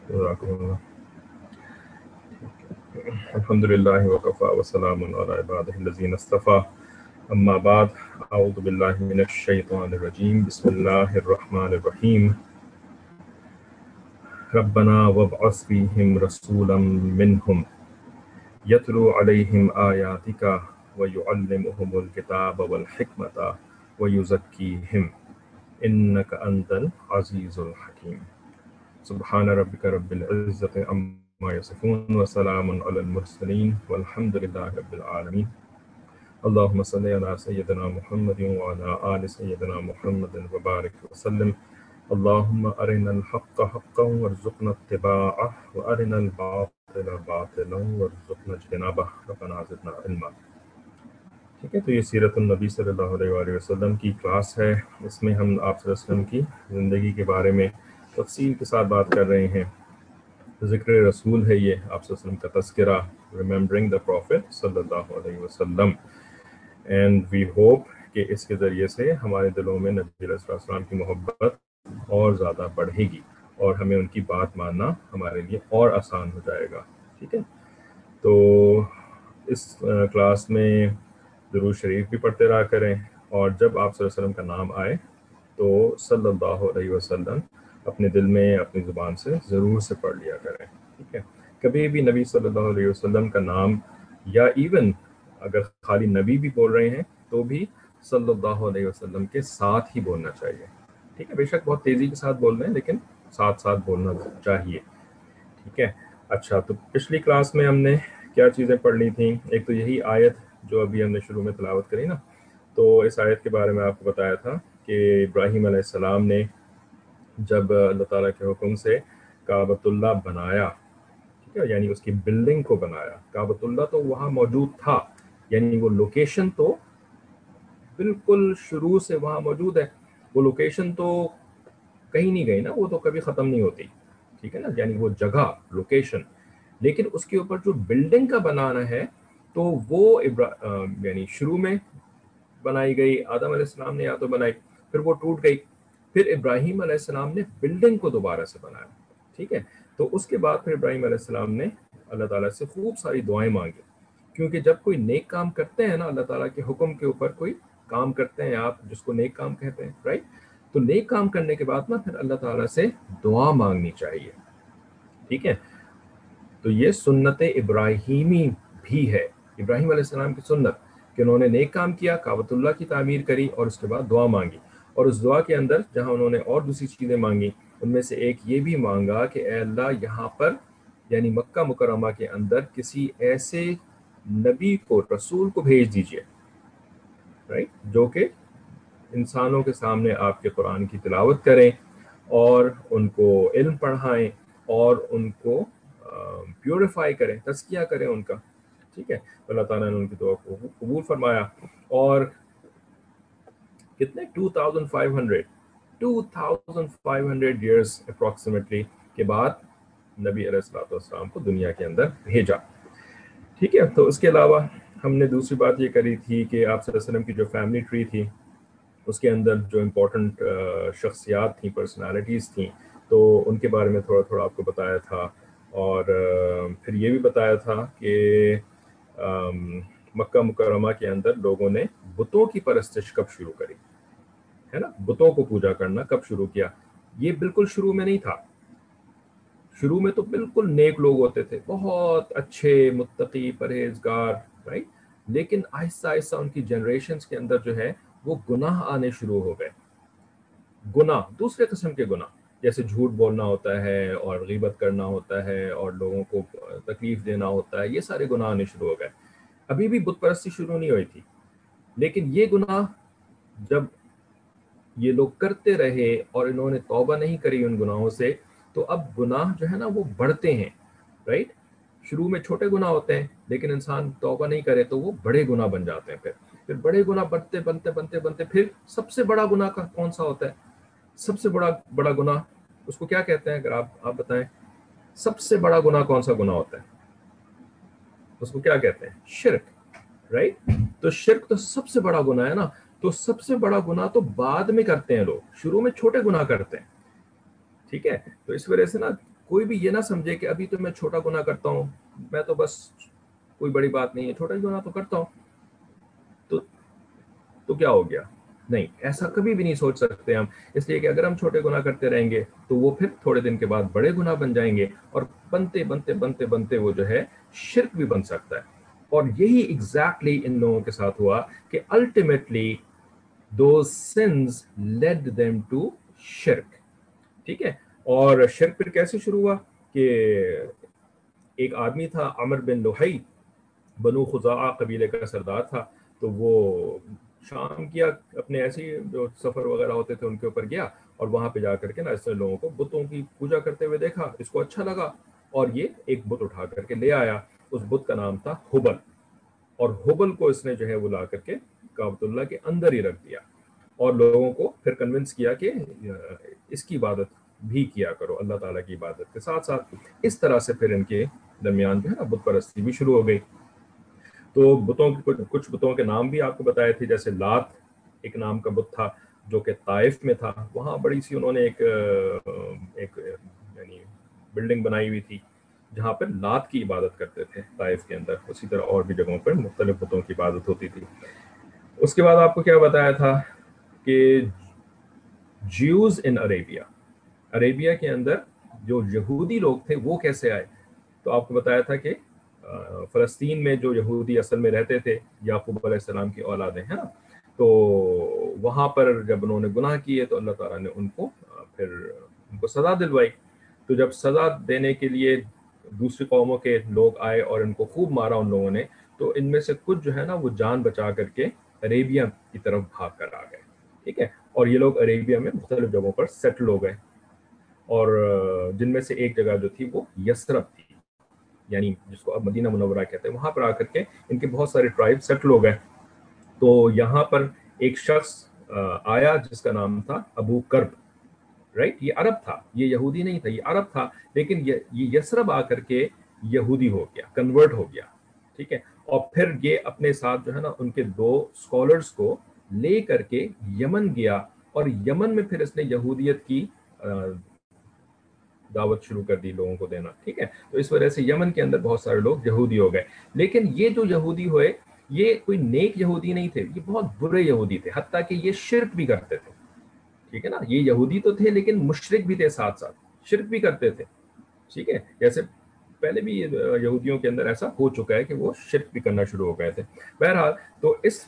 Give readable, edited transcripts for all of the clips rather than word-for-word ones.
جزاکم الحمدللہ وکفا وسلام علی عبادہ الذین اصطفیٰ اما بعد اعوذ باللہ من الشیطان الرجیم بسم اللہ الرحمن الرحیم ربنا وابعث فیہم رسولا منہم یتلو علیہم آیاتک ویعلمہم الکتاب والحکمۃ ویزکیہم انک انت العزیز الحکیم سبحان ربک رب العزۃ عما یصفون وسلام علی المرسلین والحمد للہ رب العالمین اللہم صلی علی سیدنا محمد وعلی آل سیدنا محمد وبارک وسلم اللہم ارنا الحق حقا وارزقنا اتباعہ وارنا الباطل باطلا وارزقنا اجتنابہ ربنا زدنا علما۔ ٹھیک ہے، تو یہ سیرت النبی صلی اللہ علیہ وآلہ وسلم کی کلاس ہے۔ اس میں ہم آپ صلی اللہ علیہ وسلم کی زندگی کے بارے میں تفصیل کے ساتھ بات کر رہے ہیں۔ ذکر رسول ہے یہ، آپ صلی اللہ علیہ وسلم کا تذکرہ، ریممبرنگ دا پروفٹ صلی اللہ علیہ وسلم، اینڈ وی ہوپ کہ اس کے ذریعے سے ہمارے دلوں میں نبی علیہ السلام کی محبت اور زیادہ بڑھے گی اور ہمیں ان کی بات ماننا ہمارے لیے اور آسان ہو جائے گا۔ ٹھیک ہے، تو اس کلاس میں درود شریف بھی پڑھتے رہا کریں، اور جب آپ صلی اللہ علیہ وسلم کا نام آئے تو صلی اللہ علیہ وسلم اپنے دل میں اپنی زبان سے ضرور سے پڑھ لیا کریں۔ ٹھیک ہے، کبھی بھی نبی صلی اللہ علیہ وسلم کا نام، یا ایون اگر خالی نبی بھی بول رہے ہیں تو بھی صلی اللہ علیہ وسلم کے ساتھ ہی بولنا چاہیے۔ ٹھیک ہے، بے شک بہت تیزی کے ساتھ بول رہے ہیں لیکن ساتھ ساتھ بولنا چاہیے۔ ٹھیک ہے، اچھا، تو پچھلی کلاس میں ہم نے کیا چیزیں پڑھ لی تھیں؟ ایک تو یہی آیت جو ابھی ہم نے شروع میں تلاوت کری نا، تو اس آیت کے بارے میں آپ کو بتایا تھا کہ ابراہیم علیہ السلام نے جب اللہ تعالیٰ کے حکم سے کعبۃ اللہ بنایا، ٹھیک ہے، یعنی اس کی بلڈنگ کو بنایا، کعبۃ اللہ تو وہاں موجود تھا، یعنی وہ لوکیشن تو بالکل شروع سے وہاں موجود ہے، وہ لوکیشن تو کہیں نہیں گئی نا، وہ تو کبھی ختم نہیں ہوتی، ٹھیک ہے نا، یعنی وہ جگہ، لوکیشن، لیکن اس کے اوپر جو بلڈنگ کا بنانا ہے تو وہ یعنی شروع میں بنائی گئی، آدم علیہ السلام نے یا تو بنائی، پھر وہ ٹوٹ گئی، پھر ابراہیم علیہ السلام نے بلڈنگ کو دوبارہ سے بنایا۔ ٹھیک ہے، تو اس کے بعد پھر ابراہیم علیہ السلام نے اللہ تعالیٰ سے خوب ساری دعائیں مانگی، کیونکہ جب کوئی نیک کام کرتے ہیں نا، اللہ تعالیٰ کے حکم کے اوپر کوئی کام کرتے ہیں آپ، جس کو نیک کام کہتے ہیں، رائٹ، تو نیک کام کرنے کے بعد نا پھر اللہ تعالیٰ سے دعا مانگنی چاہیے۔ ٹھیک ہے، تو یہ سنت ابراہیمی بھی ہے، ابراہیم علیہ السلام کی سنت، کہ انہوں نے نیک کام کیا، کعبۃ اللہ کی تعمیر کری اور اس کے بعد دعا مانگی، اور اس دعا کے اندر جہاں انہوں نے اور دوسری چیزیں مانگی، ان میں سے ایک یہ بھی مانگا کہ اے اللہ یہاں پر یعنی مکہ مکرمہ کے اندر کسی ایسے نبی کو، رسول کو بھیج دیجئے، رائٹ، جو کہ انسانوں کے سامنے آپ کے قرآن کی تلاوت کریں اور ان کو علم پڑھائیں اور ان کو پیوریفائی کریں، تزکیہ کریں ان کا۔ ٹھیک ہے، اللہ تعالیٰ نے ان کی دعا کو قبول فرمایا، اور کتنے 2500 ایئرس اپروکسیمیٹلی کے بعد نبی علیہ الصلوۃ والسلام کو دنیا کے اندر بھیجا۔ ٹھیک ہے، تو اس کے علاوہ ہم نے دوسری بات یہ کری تھی کہ آپ صلی اللہ علیہ وسلم کی جو فیملی ٹری تھی، اس کے اندر جو امپورٹنٹ شخصیات تھیں، پرسنالٹیز تھیں، تو ان کے بارے میں تھوڑا تھوڑا آپ کو بتایا تھا، اور پھر یہ بھی بتایا تھا کہ مکہ مکرمہ کے اندر لوگوں نے بتوں کی پرستش کب شروع کری، ہے نا، بتوں کو پوجا کرنا کب شروع کیا۔ یہ بالکل شروع میں نہیں تھا، شروع میں تو بالکل نیک لوگ ہوتے تھے، بہت اچھے متقی پرہیزگار، رائٹ، لیکن آہستہ آہستہ ان کی جنریشنز کے اندر جو ہے وہ گناہ آنے شروع ہو گئے، گناہ، دوسرے قسم کے گناہ، جیسے جھوٹ بولنا ہوتا ہے اور غیبت کرنا ہوتا ہے اور لوگوں کو تکلیف دینا ہوتا ہے، یہ سارے گناہ آنے شروع ہو گئے۔ ابھی بھی بت پرستی شروع نہیں ہوئی تھی، لیکن یہ گناہ جب یہ لوگ کرتے رہے اور انہوں نے توبہ نہیں کری ان گناہوں سے، تو اب گناہ جو ہے نا وہ بڑھتے ہیں، رائٹ، شروع میں چھوٹے گناہ ہوتے ہیں لیکن انسان توبہ نہیں کرے تو وہ بڑے گناہ بن جاتے ہیں، پھر بڑے گناہ بنتے بنتے بنتے بنتے پھر سب سے بڑا گناہ کا کون سا ہوتا ہے؟ سب سے بڑا گناہ اس کو کیا کہتے ہیں؟ اگر آپ بتائیں، سب سے بڑا گناہ کون سا گناہ ہوتا ہے؟ اس کو کیا کہتے ہیں؟ شرک، رائٹ، تو شرک تو سب سے بڑا گناہ ہے نا، تو سب سے بڑا گناہ تو بعد میں کرتے ہیں لوگ، شروع میں چھوٹے گناہ کرتے ہیں۔ ٹھیک ہے، تو اس وجہ سے نا کوئی بھی یہ نہ سمجھے کہ ابھی تو میں چھوٹا گناہ کرتا ہوں، میں تو بس کوئی بڑی بات نہیں ہے، چھوٹا ہی گناہ تو کرتا ہوں تو کیا ہو گیا. نہیں، ایسا کبھی بھی نہیں سوچ سکتے ہم. اس لیے کہ اگر ہم چھوٹے گناہ کرتے رہیں گے تو وہ پھر تھوڑے دن کے بعد بڑے گناہ بن جائیں گے، اور بنتے بنتے بنتے بنتے وہ جو ہے شرک بھی بن سکتا ہے. اور یہی ایگزیکٹلی ان لوگوں کے ساتھ ہوا کہ ultimately those sins led them to شرک. ٹھیک ہے. اور شرک پھر کیسے شروع ہوا کہ ایک آدمی تھا عمر بن لوہی، بنو خزاعہ قبیلے کا سردار تھا. تو وہ شام کیا اپنے ایسے جو سفر وغیرہ ہوتے تھے ان کے اوپر گیا، اور وہاں پہ جا کر کے نا اس نے لوگوں کو بتوں کی پوجا کرتے ہوئے دیکھا. اس کو اچھا لگا اور یہ ایک بت اٹھا کر کے لے آیا. اس بت کا نام تھا ہبل، اور ہبل کو اس نے جو ہے وہ لا کر کے کعبۃ اللہ کے اندر ہی رکھ دیا، اور لوگوں کو پھر کنونس کیا کہ اس کی عبادت بھی کیا کرو، اللہ تعالیٰ کی عبادت کے ساتھ ساتھ. اس طرح سے پھر ان کے درمیان جو ہے نا بت پرستی بھی شروع ہو گئی. تو بتوں کے کچھ بتوں کے نام بھی آپ کو بتائے تھے، جیسے لات ایک نام کا بت تھا جو کہ طائف میں تھا. وہاں بڑی سی انہوں نے ایک یعنی بلڈنگ بنائی ہوئی تھی جہاں پر لات کی عبادت کرتے تھے طائف کے اندر. اسی طرح اور بھی جگہوں پر مختلف بتوں کی عبادت ہوتی تھی. اس کے بعد آپ کو کیا بتایا تھا کہ جیوز ان عربیہ کے اندر جو یہودی لوگ تھے وہ کیسے آئے. تو آپ کو بتایا تھا کہ فلسطین میں جو یہودی اصل میں رہتے تھے، یعقوب علیہ السلام کی اولادیں ہیں نا، تو وہاں پر جب انہوں نے گناہ کیے تو اللہ تعالیٰ نے ان کو پھر ان کو سزا دلوائی. تو جب سزا دینے کے لیے دوسری قوموں کے لوگ آئے اور ان کو خوب مارا ان لوگوں نے، تو ان میں سے کچھ جو ہے نا وہ جان بچا کر کے عربیہ کی طرف بھاگ کر آ گئے. ٹھیک ہے. اور یہ لوگ عربیہ میں مختلف جگہوں پر سیٹل ہو گئے، اور جن میں سے ایک جگہ جو تھی وہ یثرب تھی، یعنی جس کو اب مدینہ منورہ کہتے ہیں. وہاں پر آ کر کے ان کے بہت سارے ٹرائب سیٹل ہو گئے. تو یہاں پر ایک شخص آیا جس کا نام تھا ابو کرب. رائٹ. یہ عرب تھا، یہ یہودی نہیں تھا، یہ عرب تھا، لیکن یہ یثرب آ کر کے یہودی ہو گیا، کنورٹ ہو گیا. ٹھیک ہے. اور پھر یہ اپنے ساتھ جو ہے نا ان کے 2 اسکالرس کو لے کر کے یمن گیا، اور یمن میں پھر اس نے یہودیت کی دعوت شروع کر دی لوگوں کو دینا. ٹھیک ہے. تو اس وجہ سے یمن کے اندر بہت سارے لوگ یہودی ہو گئے. لیکن یہ جو یہودی ہوئے یہ کوئی نیک یہودی نہیں تھے، یہ بہت برے یہودی تھے، حتیٰ کہ یہ شرک بھی کرتے تھے. ٹھیک ہے نا. یہ یہودی تو تھے لیکن مشرک بھی تھے، ساتھ ساتھ شرک بھی کرتے تھے. ٹھیک ہے. جیسے پہلے بھی یہودیوں کے اندر ایسا ہو چکا ہے کہ وہ شرک بھی کرنا شروع ہو گئے تھے. بہرحال تو اس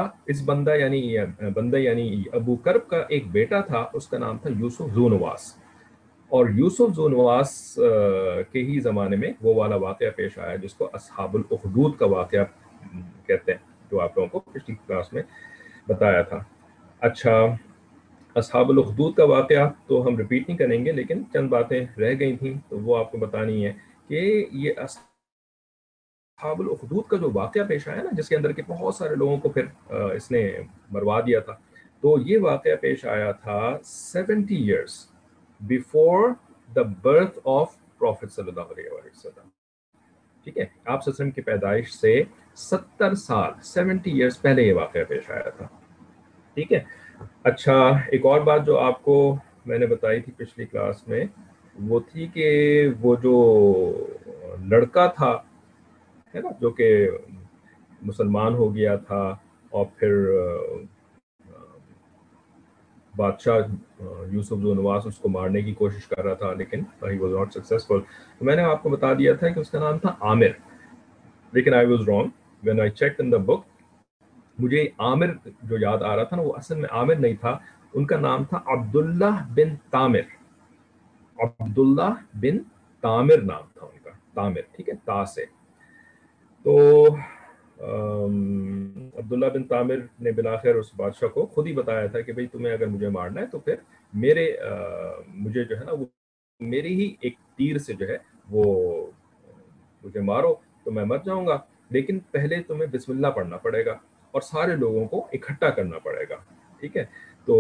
بندہ یعنی ابو کرب کا ایک بیٹا تھا، اس کا نام تھا یوسف ذو نواس. اور یوسف ذو نواس کے ہی زمانے میں وہ والا واقعہ پیش آیا جس کو اصحاب الاخدود کا واقعہ کہتے ہیں، جو آپ لوگوں کو پچھلی کلاس میں بتایا تھا. اچھا، اصحاب الاخدود کا واقعہ تو ہم ریپیٹ نہیں کریں گے، لیکن چند باتیں رہ گئی تھیں تو وہ آپ کو بتانی ہے کہ یہ اصحاب الاخدود کا جو واقعہ پیش آیا نا، جس کے اندر کے بہت سارے لوگوں کو پھر اس نے مروا دیا تھا، تو یہ واقعہ پیش آیا تھا 70 years before the birth of Prophet صلی اللہ علیہ وسلم. ٹھیک ہے. آپ صلی اللہ علیہ وسلم کی پیدائش سے 70 سال 70 ایئرس پہلے یہ واقعہ پیش آیا تھا. ٹھیک ہے. اچھا، ایک اور بات جو آپ کو میں نے بتائی تھی پچھلی کلاس میں وہ تھی کہ وہ جو لڑکا تھا ہے نا جو کہ مسلمان ہو گیا تھا، اور پھر بادشاہ یوسف ذو نواس اس کو مارنے کی کوشش کر رہا تھا، لیکن he was not successful. تو میں نے آپ کو بتا دیا تھا کہ اس کا نام تھا عامر، لیکن I was wrong when I checked in the book. مجھے عامر جو یاد آ رہا تھا نا وہ اصل میں عامر نہیں تھا، ان کا نام تھا عبداللہ بن تامر. عبداللہ بن تامر نام تھا ان کا، تامر. ٹھیک ہے، تا سے. تو عبداللہ بن تامر نے بالآخر اس بادشاہ کو خود ہی بتایا تھا کہ بھئی تمہیں اگر مجھے مارنا ہے تو پھر مجھے جو ہے نا وہ میری ہی ایک تیر سے جو ہے وہ مجھے مارو تو میں مر جاؤں گا، لیکن پہلے تمہیں بسم اللہ پڑھنا پڑے گا اور سارے لوگوں کو اکٹھا کرنا پڑے گا. ٹھیک ہے. تو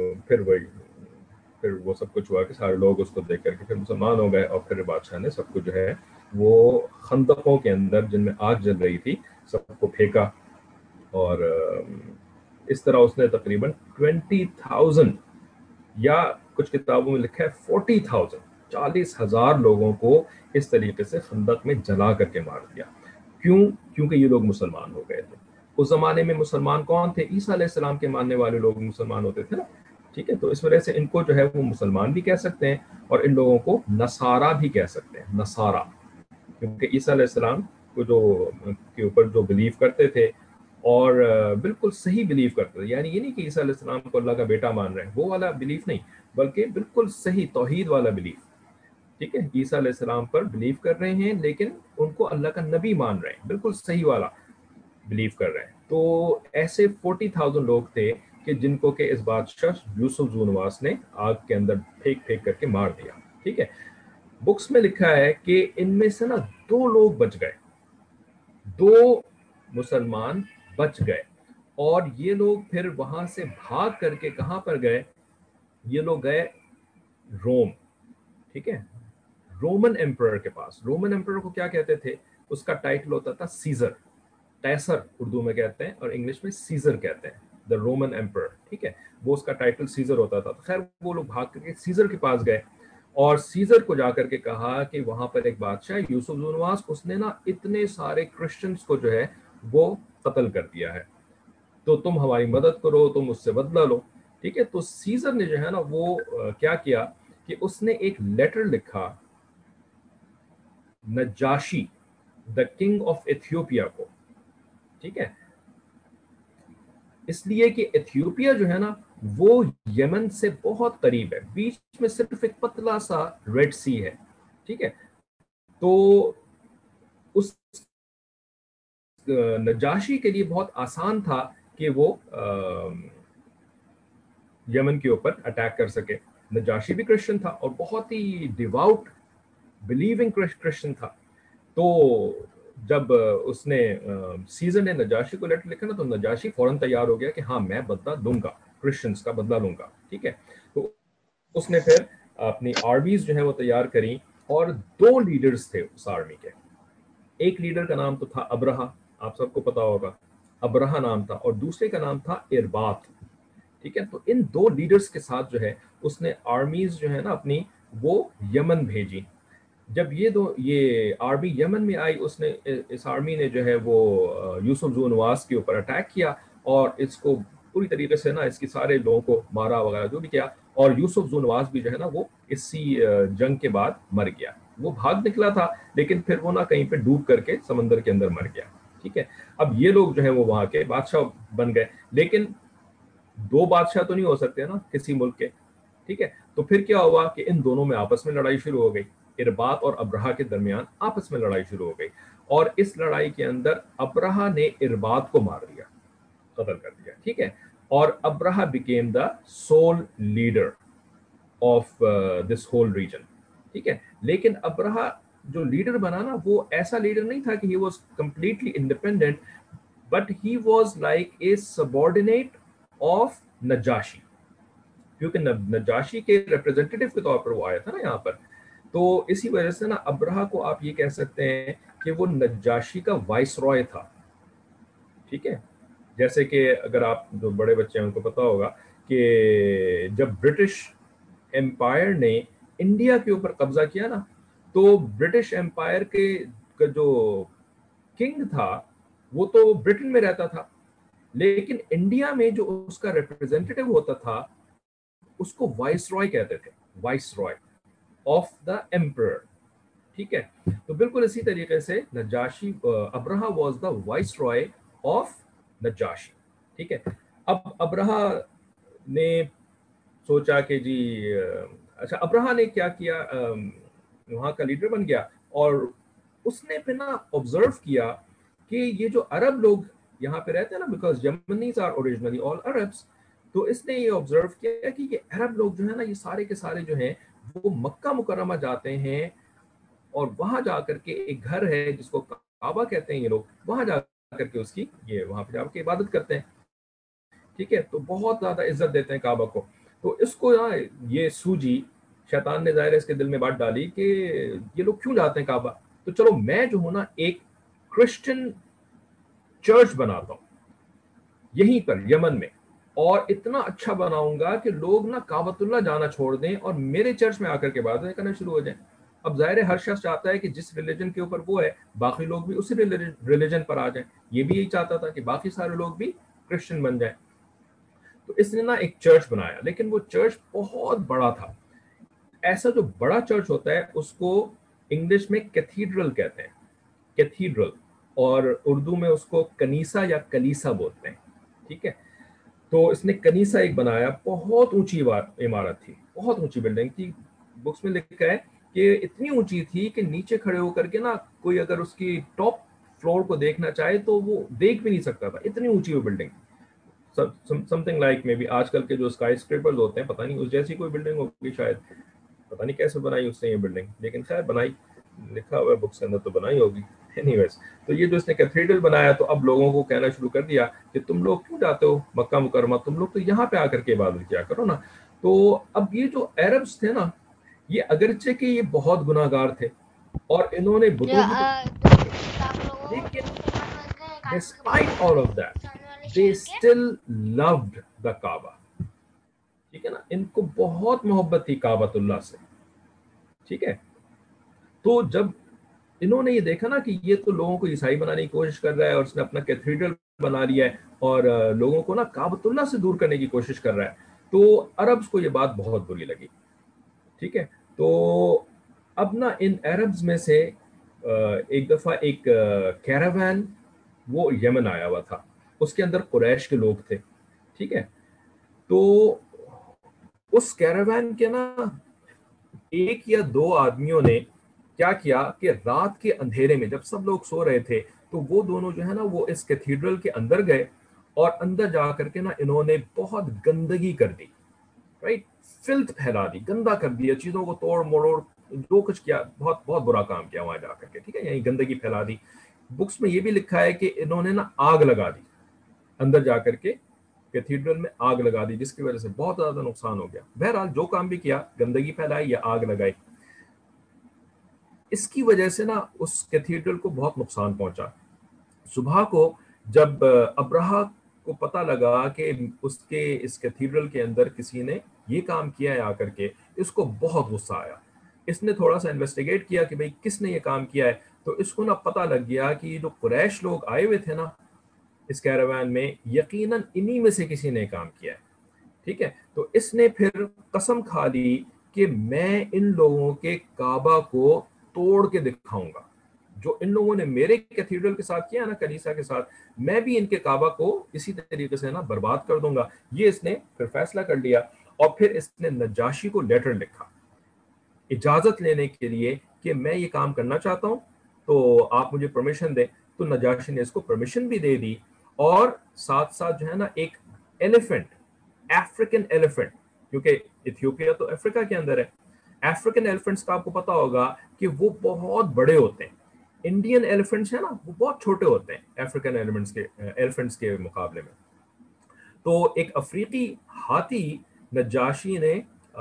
پھر وہ سب کچھ ہوا کہ سارے لوگ اس کو دیکھ کر کے پھر مسلمان ہو گئے، اور پھر بادشاہ نے سب کو جو ہے وہ خندقوں کے اندر جن میں آگ جل رہی تھی سب کو پھینکا، اور اس طرح اس نے تقریباً 20,000 یا کچھ کتابوں میں لکھا ہے 40,000 40,000 لوگوں کو اس طریقے سے خندق میں جلا کر کے مار دیا. کیوں؟ کیونکہ یہ لوگ مسلمان ہو گئے تھے. اس زمانے میں مسلمان کون تھے؟ عیسیٰ علیہ السلام کے ماننے والے لوگ مسلمان ہوتے تھے نا. ٹھیک ہے، تو اس وجہ سے ان کو جو ہے وہ مسلمان بھی کہہ سکتے ہیں اور ان لوگوں کو نصارہ بھی کہہ سکتے ہیں، نصارہ، کیونکہ عیسیٰ علیہ السلام کو جو کے اوپر جو بلیو کرتے تھے اور بالکل صحیح بلیو کرتے تھے. یعنی یہ نہیں کہ عیسیٰ علیہ السلام کو اللہ کا بیٹا مان رہے ہیں، وہ والا بلیف نہیں، بلکہ بالکل صحیح توحید والا بلیف. ٹھیک ہے، عیسیٰ علیہ السلام پر بلیو کر رہے ہیں لیکن ان کو اللہ کا نبی مان رہے ہیں، بالکل صحیح والا بلیو کر رہے ہیں. تو ایسے 40,000 لوگ تھے کہ جن کو کہ اس بادشاہ یوسف ذونواس نے آگ کے اندر پھینک پھینک کر کے مار دیا. ٹھیک ہے، بکس میں لکھا ہے کہ ان میں سے نا 2 لوگ بچ گئے، 2 مسلمان بچ گئے، اور یہ لوگ پھر وہاں سے بھاگ کر کے کہاں پر گئے؟ یہ لوگ گئے روم. ٹھیک ہے، رومن ایمپرر کے پاس. رومن ایمپرر کو کیا کہتے تھے؟ اس کا ٹائٹل ہوتا تھا سیزر. قیصر اردو میں کہتے ہیں اور انگلش میں سیزر کہتے ہیں، دا رومن ایمپرر. ٹھیک ہے، وہ اس کا ٹائٹل سیزر ہوتا تھا. خیر وہ لوگ بھاگ کر کے سیزر کے پاس گئے اور سیزر کو جا کر کے کہا کہ وہاں پر ایک بادشاہ یوسف ذونواس، اس نے نا اتنے سارے کرسچنز کو جو ہے وہ قتل کر دیا ہے، تو تم ہماری مدد کرو، تم اس سے بدلہ لو. ٹھیک ہے، تو سیزر نے جو ہے نا وہ کیا کیا کہ اس نے ایک لیٹر لکھا Najashi, the king of Ethiopia کو. ٹھیک ہے، اس لیے کہ ایتھیوپیا جو ہے نا وہ یمن سے بہت قریب ہے، بیچ میں صرف ایک پتلا سا ریڈ سی ہے. ٹھیک ہے، تو اس نجاشی کے لیے بہت آسان تھا کہ وہ یمن کے اوپر اٹیک کر سکے. نجاشی بھی کرسچن تھا اور بہت ہی ڈیواؤٹ بلیونگ کرسچن تھا. تو جب اس نے سیزر نے نجاشی کو لیٹر لکھا نا تو نجاشی فوراً تیار ہو گیا کہ ہاں میں بدلہ لوں گا، کرسچنز کا بدلہ لوں گا. ٹھیک ہے، تو اس نے پھر اپنی آرمیز جو ہے وہ تیار کریں اور 2 لیڈرز تھے اس آرمی کے. ایک لیڈر کا نام تو تھا ابرہا، آپ سب کو پتا ہوگا، ابرہا نام تھا، اور دوسرے کا نام تھا ارباط. ٹھیک ہے، تو ان 2 لیڈرز کے ساتھ جو ہے اس نے آرمیز جو ہے نا اپنی وہ یمن بھیجی. جب یہ آرمی یمن میں آئی، اس آرمی نے جو ہے وہ یوسف ذونواس کے اوپر اٹیک کیا اور اس کو پوری طریقے سے نا اس کی سارے لوگوں کو مارا وغیرہ جو بھی کیا، اور یوسف ذونواس بھی جو ہے نا وہ اسی جنگ کے بعد مر گیا. وہ بھاگ نکلا تھا لیکن پھر وہ نا کہیں پہ ڈوب کر کے سمندر کے اندر مر گیا. ٹھیک ہے، اب یہ لوگ جو ہے وہ وہاں کے بادشاہ بن گئے، لیکن 2 بادشاہ تو نہیں ہو سکتے نا کسی ملک کے. ٹھیک ہے، تو پھر کیا ہوا کہ ان دونوں میں آپس میں لڑائی شروع ہو گئی. ارباط اور ابرہا کے درمیان آپس میں لڑائی شروع ہو گئی، اور اس لڑائی کے اندر ابرہا نے ارباط کو مار دیا، قتل کر دیا. ٹھیک ہے، اور Abraha became the sole leader of this whole region. ٹھیک ہے، لیکن ابرہا جو لیڈر بنا نا وہ ایسا لیڈر نہیں تھا کہ he was completely independent, but he was like a subordinate of Najashi, کیونکہ نجاشی کے ریپرزینٹیٹیو کے طور پر وہ آیا تھا نا یہاں پر. تو اسی وجہ سے نا ابرہا کو آپ یہ کہہ سکتے ہیں کہ وہ نجاشی کا وائس رائے تھا. ٹھیک ہے، جیسے کہ اگر آپ جو بڑے بچے ہیں ان کو پتا ہوگا کہ جب برٹش امپائر نے انڈیا کے اوپر قبضہ کیا نا، تو برٹش امپائر کا جو کنگ تھا وہ تو برٹن میں رہتا تھا، لیکن انڈیا میں جو اس کا ریپرزینٹیٹیو ہوتا تھا اس کو وائس رائے کہتے تھے، viceroy of the emperor. ٹھیک ہے، تو بالکل اسی طریقے سے Najashi, Abraha was the viceroy of Najashi. ٹھیک ہے، اب ابرہا نے سوچا کہ جی اچھا، ابرہا نے کیا کیا، وہاں کا لیڈر بن گیا اور اس نے پھر نا آبزرو کیا کہ یہ جو عرب لوگ یہاں پہ رہتے ہیں نا، because Yemenis are originally all Arabs, تو اس نے یہ آبزرو کیا کہ یہ عرب لوگ جو ہے نا یہ سارے کے سارے جو ہیں وہ مکہ مکرمہ جاتے ہیں اور وہاں جا کر کے ایک گھر ہے جس کو کعبہ کہتے ہیں یہ لوگ، وہاں جا کر کے اس کی یہ وہاں پہ جا کے عبادت کرتے ہیں. ٹھیک ہے، تو بہت زیادہ عزت دیتے ہیں کعبہ کو. تو اس کو یہ سوجی، شیطان نے ظاہر اس کے دل میں بات ڈالی کہ یہ لوگ کیوں جاتے ہیں کعبہ، تو چلو میں جو ہوں نا ایک کرسچن چرچ بناتا ہوں یہیں پر یمن میں. اور اتنا اچھا بناؤں گا کہ لوگ نا کعبۃ اللہ جانا چھوڑ دیں اور میرے چرچ میں آ کر کے باتیں کرنا شروع ہو جائیں. اب ظاہر ہے ہر شخص چاہتا ہے کہ جس ریلیجن کے اوپر وہ ہے باقی لوگ بھی اسی ریلیجن پر آ جائیں. یہ بھی یہی چاہتا تھا کہ باقی سارے لوگ بھی کرسچن بن جائیں. تو اس نے نا ایک چرچ بنایا, لیکن وہ چرچ بہت بڑا تھا. ایسا جو بڑا چرچ ہوتا ہے اس کو انگلش میں کیتھیڈرل کہتے ہیں, کیتھیڈرل, اور اردو میں اس کو کنیسا یا کلیسا بولتے ہیں. ٹھیک ہے, تو اس نے کنیسا ایک بنایا, بہت اونچی عمارت تھی, بہت اونچی بلڈنگ تھی. بکس میں لکھا ہے کہ اتنی اونچی تھی کہ نیچے کھڑے ہو کر کے نا کوئی اگر اس کی ٹاپ فلور کو دیکھنا چاہے تو وہ دیکھ بھی نہیں سکتا تھا, اتنی اونچی وہ بلڈنگ. سم تھنگ لائک میں بھی آج کل کے جو اسکائی اسکریپرز ہوتے ہیں, پتہ نہیں اس جیسی کوئی بلڈنگ ہوگی شاید, پتہ نہیں کیسے بنائی اس نے یہ بلڈنگ, لیکن خیر بنائی, لکھا ہوا ہے بکس کے اندر تو بنائی ہوگی. اینی ویز, تو یہ جو اس نے کیتھیڈرل بنایا تو اب لوگوں کو کہنا شروع کر دیا کہ تم لوگ کیوں جاتے ہو مکہ مکرمہ, تم لوگ تو یہاں پہ آ کر کے عبادت کیا کرو نا. تو اب یہ جو عربس تھے نا, یہ اگرچہ کہ یہ بہت گناہ گار تھے اور انہوں نے بتوں کی, لیکن despite all of that they still loved the Kaaba. ٹھیک ہے نا, ان کو بہت محبت تھی کعبۃ اللہ سے. ٹھیک ہے, تو جب انہوں نے یہ دیکھا نا کہ یہ تو لوگوں کو عیسائی بنانے کی کوشش کر رہا ہے اور اس نے اپنا کیتھیڈرل بنا لیا ہے اور لوگوں کو نا کعبۃ اللہ سے دور کرنے کی کوشش کر رہا ہے, تو عربز کو یہ بات بہت بری لگی. ٹھیک ہے, تو اب نا ان عربز میں سے ایک دفعہ ایک کیراوین وہ یمن آیا ہوا تھا, اس کے اندر قریش کے لوگ تھے. ٹھیک ہے, تو اس کیراوین کے نا ایک یا دو آدمیوں نے کیا کیا کہ رات کے اندھیرے میں جب سب لوگ سو رہے تھے تو وہ دونوں جو ہے نا وہ اس کیتھیڈرل کے اندر گئے اور اندر جا کر کے نا انہوں نے بہت گندگی کر دی, رائٹ, فلت پھیلا دی, گندا کر دیا, چیزوں کو توڑ مروڑ جو کچھ کیا, بہت بہت برا کام کیا وہاں جا کر کے. ٹھیک ہے, یہیں گندگی پھیلا دی. بکس میں یہ بھی لکھا ہے کہ انہوں نے نا آگ لگا دی, اندر جا کر کے کیتھیڈرل میں آگ لگا دی, جس کی وجہ سے بہت زیادہ نقصان ہو گیا. بہرحال جو کام بھی کیا, گندگی پھیلائی یا آگ لگائی, اس کی وجہ سے نا اس کیتھیڈرل کو بہت نقصان پہنچا. صبح کو جب ابرہہ کو پتہ لگا کہ اس کیتھیڈرل کے اندر کسی نے یہ کام کیا ہے آ کر کے, اس کو بہت غصہ آیا. اس نے تھوڑا سا انویسٹیگیٹ کیا کہ بھئی کس نے یہ کام کیا ہے, تو اس کو نا پتہ لگ گیا کہ یہ جو قریش لوگ آئے ہوئے تھے نا اس کیراوین میں, یقیناً انہی میں سے کسی نے کام کیا ہے. ٹھیک ہے, تو اس نے پھر قسم کھا لی کہ میں ان لوگوں کے کعبہ کو توڑ کے دکھاؤں گا, جو ان لوگوں نے میرے کیتھیڈرل کے ساتھ کیا نا, کنیسا کے ساتھ, میں بھی ان کے کعبہ کو اسی طریقے سے نا برباد کر دوں گا. یہ اس نے پھر فیصلہ کر لیا اور پھر اس نے نجاشی کو لیٹر لکھا اجازت لینے کے لیے کہ میں یہ کام کرنا چاہتا ہوں تو آپ مجھے پرمیشن دیں. تو نجاشی نے اس کو پرمیشن بھی دے دی, اور ساتھ ساتھ جو ہے نا ایک ایلیفنٹ, افریقن ایلیفنٹ, کیونکہ ایتھیوپیا تو افریقہ کے اندر ہے, افریقن ایلیفنٹس کا آپ کو پتا ہوگا کہ وہ بہت بڑے ہوتے ہیں. انڈین ایلیفنٹس ہیں نا وہ بہت چھوٹے ہوتے ہیں افریقن ایلیفنٹس کے مقابلے میں. تو ایک افریقی ہاتھی نجاشی نے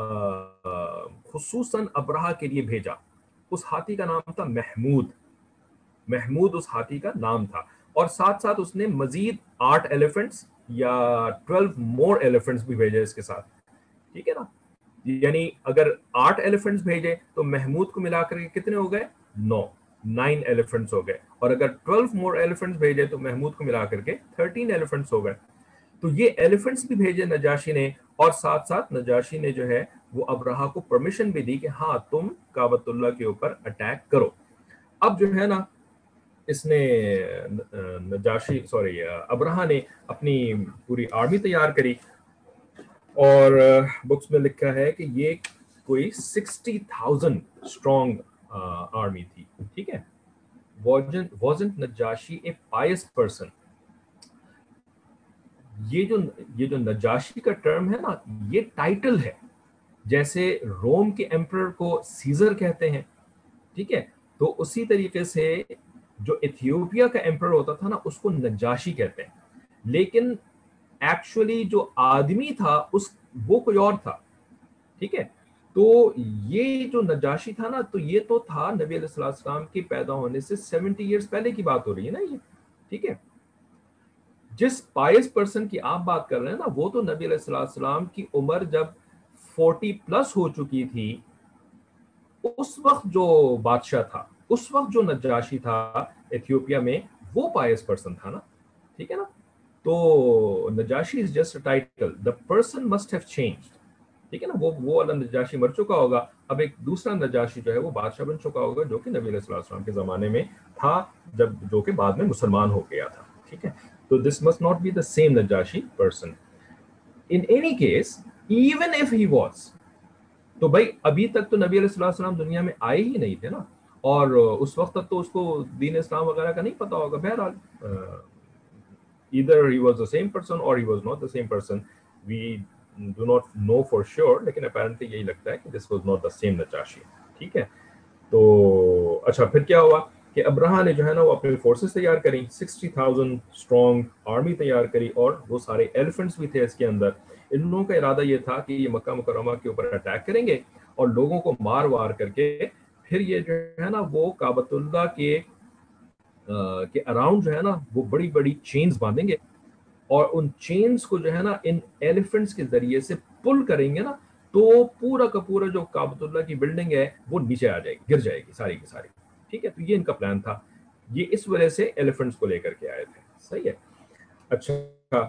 خصوصاً ابرہہ کے لیے بھیجا. اس ہاتھی کا نام تھا محمود, محمود اس ہاتھی کا نام تھا, اور ساتھ ساتھ اس نے مزید 8 ایلیفنٹس یا 12 مور ایلیفنٹس بھی بھیجے اس کے ساتھ. ٹھیک ہے نا, یعنی اگر 8 ایلیفنٹس بھیجے تو محمود کو ملا کر کے کتنے ہو گئے, 9 ایلیفنٹس ہو گئے, اور اگر 12 مور ایلیفنٹس بھیجے تو محمود کو ملا کر کے 13 ایلیفنٹس ہو گئے. تو یہ ایلیفنٹس بھی بھیجے نجاشی نے, اور ساتھ ساتھ نجاشی نے جو ہے وہ ابرہہ کو پرمیشن بھی دی کہ ہاں تم کعبۃ اللہ کے اوپر اٹیک کرو. اب جو ہے نا اس نے ابرہہ نے اپنی پوری آرمی تیار کری, اور بکس میں لکھا ہے کہ یہ کوئی 60,000 اسٹرانگ آرمی تھی. ٹھیک ہے, wasn't Najashi a pious person. یہ جو نجاشی کا ٹرم ہے نا یہ ٹائٹل ہے, جیسے روم کے ایمپرر کو سیزر کہتے ہیں. ٹھیک ہے, تو اسی طریقے سے جو ایتھیوپیا کا ایمپرر ہوتا تھا نا اس کو نجاشی کہتے ہیں, لیکن ایکچولی جو آدمی تھا وہ کوئی اور تھا. ٹھیک ہے, تو یہ جو نجاشی تھا نا تو یہ تو تھا نبی علیہ السلام کے پیدا ہونے سے 70 ایئرز پہلے کی بات ہو رہی ہے نا یہ. ٹھیک ہے, جس پائس پرسن کی آپ بات کر رہے ہیں نا، وہ تو نبی علیہ الصلوۃ والسلام کی عمر جب 40 پلس ہو چکی تھی، اس وقت جو بادشاہ تھا، اس وقت جو نجاشی تھا ایتھیوپیا میں، وہ پائس پرسن تھا نا، ٹھیک ہے نا. تو Najashi is just title, the person must have changed, ٹھیک ہے نا. وہ والا نجاشی مر چکا ہوگا، اب ایک دوسرا نجاشی جو ہے وہ بادشاہ بن چکا ہوگا، جو کہ نبی علیہ الصلوۃ والسلام کے زمانے میں تھا، جب جو کہ بعد میں مسلمان ہو گیا تھا، ٹھیک ہے. تو this must not be the same Najashi person in any case, even if he was. تو بھائی ابھی تک تو نبی علیہ الصلوۃ والسلام دنیا میں آئے ہی نہیں تھے نا، اور اس وقت تک تو اس کو دین اسلام وغیرہ کا نہیں پتا ہوگا. بہرحال either he was the same person or he was not the same person, we do not know for sure, لیکن apparently یہی لگتا ہے کہ this was not the same Najashi. ٹھیک ہے. تو اچھا پھر کیا ہوا کہ ابرہا نے جو ہے نا وہ اپنی فورسز تیار کری، 60,000 اسٹرانگ آرمی تیار کری، اور وہ سارے ایلیفنٹس بھی تھے اس کے اندر. ان لوگوں کا ارادہ یہ تھا کہ یہ مکہ مکرمہ کے اوپر اٹیک کریں گے اور لوگوں کو مار وار کر کے پھر یہ جو ہے نا وہ کعبۃ اللہ کے اراؤنڈ جو ہے نا وہ بڑی بڑی چینز باندھیں گے، اور ان چینز کو جو ہے نا ان ایلیفنٹس کے ذریعے سے پل کریں گے نا، تو پورا کا پورا جو کعبۃ اللہ کی بلڈنگ ہے وہ نیچے آ جائے گی، گر جائے گی ساری کی ساری. ٹھیک ہے. تو یہ ان کا پلان تھا، یہ اس وجہ سے ایلیفنٹس کو لے کر کے آئے تھے. صحیح ہے. اچھا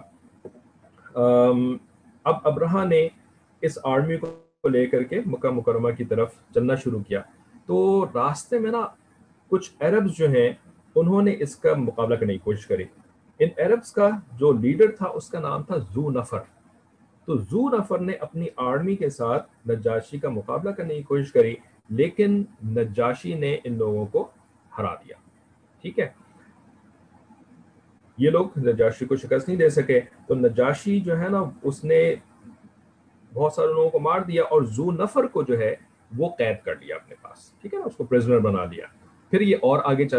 اب ابرہا نے اس آرمی کو لے کر کے مکہ مکرمہ کی طرف چلنا شروع کیا. تو راستے میں نا کچھ عربز جو ہیں انہوں نے اس کا مقابلہ کرنے کی کوشش کری. ان عربز کا جو لیڈر تھا اس کا نام تھا ذو نفر. تو ذو نفر نے اپنی آرمی کے ساتھ نجاشی کا مقابلہ کرنے کی کوشش کری، لیکن نجاشی نے ان لوگوں کو ہرا دیا. ٹھیک ہے. یہ لوگ نجاشی کو شکست نہیں دے سکے. تو نجاشی جو ہے نا اس نے بہت سارے لوگوں کو مار دیا، اور ذو نفر کو جو ہے وہ قید کر لیا اپنے پاس. ٹھیک ہے نا، اس کو پرزنر بنا لیا. پھر یہ اور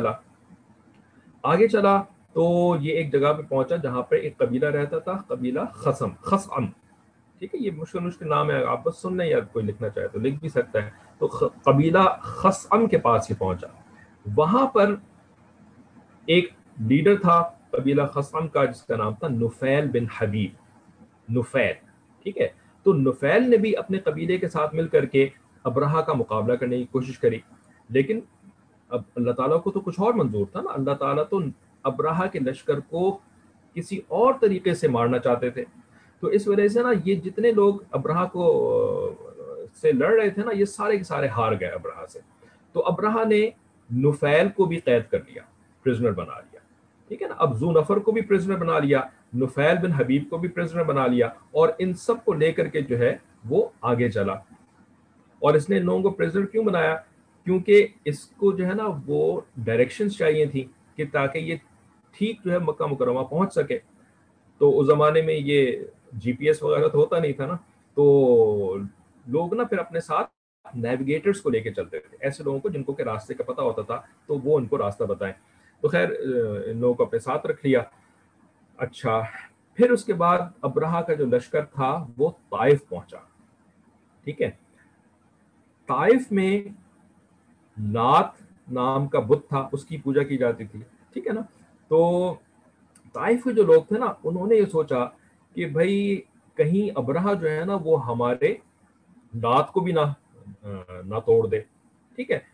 آگے چلا تو یہ ایک جگہ پہ پہنچا جہاں پہ ایک قبیلہ رہتا تھا، قبیلہ خصعم. ٹھیک ہے. یہ مشکل مشکل نام ہے، آپ بس سن لیں یا کوئی لکھنا چاہے تو لکھ بھی سکتا ہے. تو قبیلہ خصعم کے پاس ہی پہنچا. وہاں پر ایک لیڈر تھا قبیلہ خصعم کا جس کا نام تھا نفیل بن حبیب. نفیل. ٹھیک ہے. تو نفیل نے بھی اپنے قبیلے کے ساتھ مل کر کے ابرہا کا مقابلہ کرنے کی کوشش کری، لیکن اب اللہ تعالیٰ کو تو کچھ اور منظور تھا نا. اللہ تعالیٰ تو ابرہا کے لشکر کو کسی اور طریقے سے مارنا چاہتے تھے. تو اس وجہ سے نا یہ جتنے لوگ ابرہا کو سے لڑ رہے تھے نا، یہ سارے کے سارے ہار گئے ابرہا سے. تو ابرہا نے نفیل کو بھی قید کر لیا، پرزنر بنا لیا. ٹھیک ہے نا. اب ذو نفر کو بھی پرزنر بنا لیا، نفیل بن حبیب کو بھی پرزنر بنا لیا، اور ان سب کو لے کر کے جو ہے وہ آگے چلا. اور اس نے ان لوگوں کو پرزنر کیوں بنایا؟ کیونکہ اس کو جو ہے نا وہ ڈائریکشنز چاہیے تھی کہ تاکہ یہ ٹھیک جو ہے مکہ مکرمہ پہنچ سکے. تو اس زمانے میں یہ جی پی ایس وغیرہ تو ہوتا نہیں تھا نا، تو لوگ نا پھر اپنے ساتھ نیویگیٹرز کو لے کے چلتے تھے، ایسے لوگوں کو جن کو کہ راستے کا پتہ ہوتا تھا، تو وہ ان کو راستہ بتائیں. تو خیر ان لوگوں کو اپنے ساتھ رکھ لیا. اچھا پھر اس کے بعد ابرہا کا جو لشکر تھا وہ طائف پہنچا. ٹھیک ہے. طائف میں لات نام کا بت تھا، اس کی پوجا کی جاتی تھی. ٹھیک ہے نا. تو طائف کے جو لوگ تھے نا انہوں نے یہ سوچا کہ بھائی کہیں ابرہا جو ہے نا وہ ہمارے لات کو بھی نہ توڑ دے. ٹھیک ہے.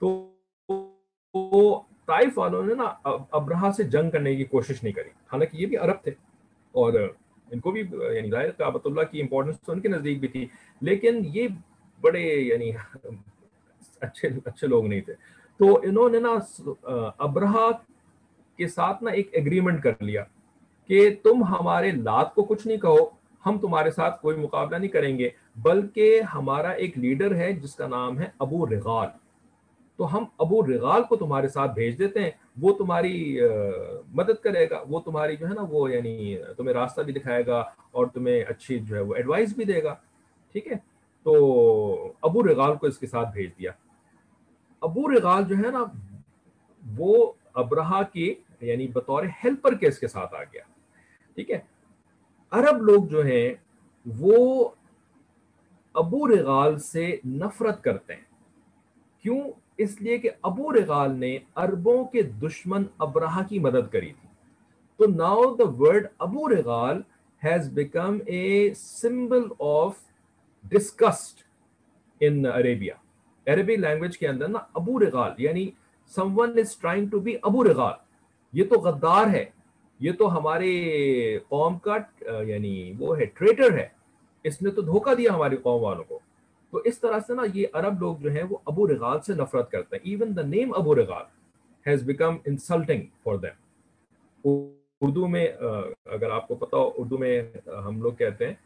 تو طائف والوں نے نا ابرہا سے جنگ کرنے کی کوشش نہیں کری، حالانکہ یہ بھی عرب تھے اور ان کو بھی یعنی ظاہر کعبۃ اللہ کی امپورٹنس تو ان کے نزدیک بھی تھی، لیکن یہ بڑے یعنی اچھے لوگ نہیں تھے. تو انہوں نے نا ابرہا کے ساتھ نا ایک ایگریمنٹ کر لیا کہ تم ہمارے لات کو کچھ نہیں کہو، ہم تمہارے ساتھ کوئی مقابلہ نہیں کریں گے، بلکہ ہمارا ایک لیڈر ہے جس کا نام ہے ابو رغال، تو ہم ابو رغال کو تمہارے ساتھ بھیج دیتے ہیں، وہ تمہاری مدد کرے گا، وہ تمہاری جو ہے نا وہ یعنی تمہیں راستہ بھی دکھائے گا اور تمہیں اچھی جو ہے وہ ایڈوائس بھی دے گا. ٹھیک ہے. تو ابو رغال کو اس کے ساتھ بھیج دیا. ابو رغال جو ہے نا وہ ابرہا کی یعنی بطور ہیلپر کے اس کے ساتھ آ گیا. ٹھیک ہے. عرب لوگ جو ہیں وہ ابو رغال سے نفرت کرتے ہیں. کیوں؟ اس لیے کہ ابو رغال نے عربوں کے دشمن ابرہا کی مدد کری تھی. تو now the word Abu Rigal has become a symbol of disgust in Arabia. عربی لینگویج کے اندر نا ابو رغال یعنی someone is trying to be ابو رغال، یہ تو غدار ہے، یہ تو ہمارے قوم کا یعنی وہ ہے ٹریٹر ہے، اس نے تو دھوکہ دیا ہماری قوم والوں کو. تو اس طرح سے نا یہ عرب لوگ جو ہیں وہ ابو رغال سے نفرت کرتے ہیں. ایون دا نیم ابو رغال has become insulting for them. Urdu میں اگر آپ کو پتا ہو، اردو میں ہم لوگ کہتے ہیں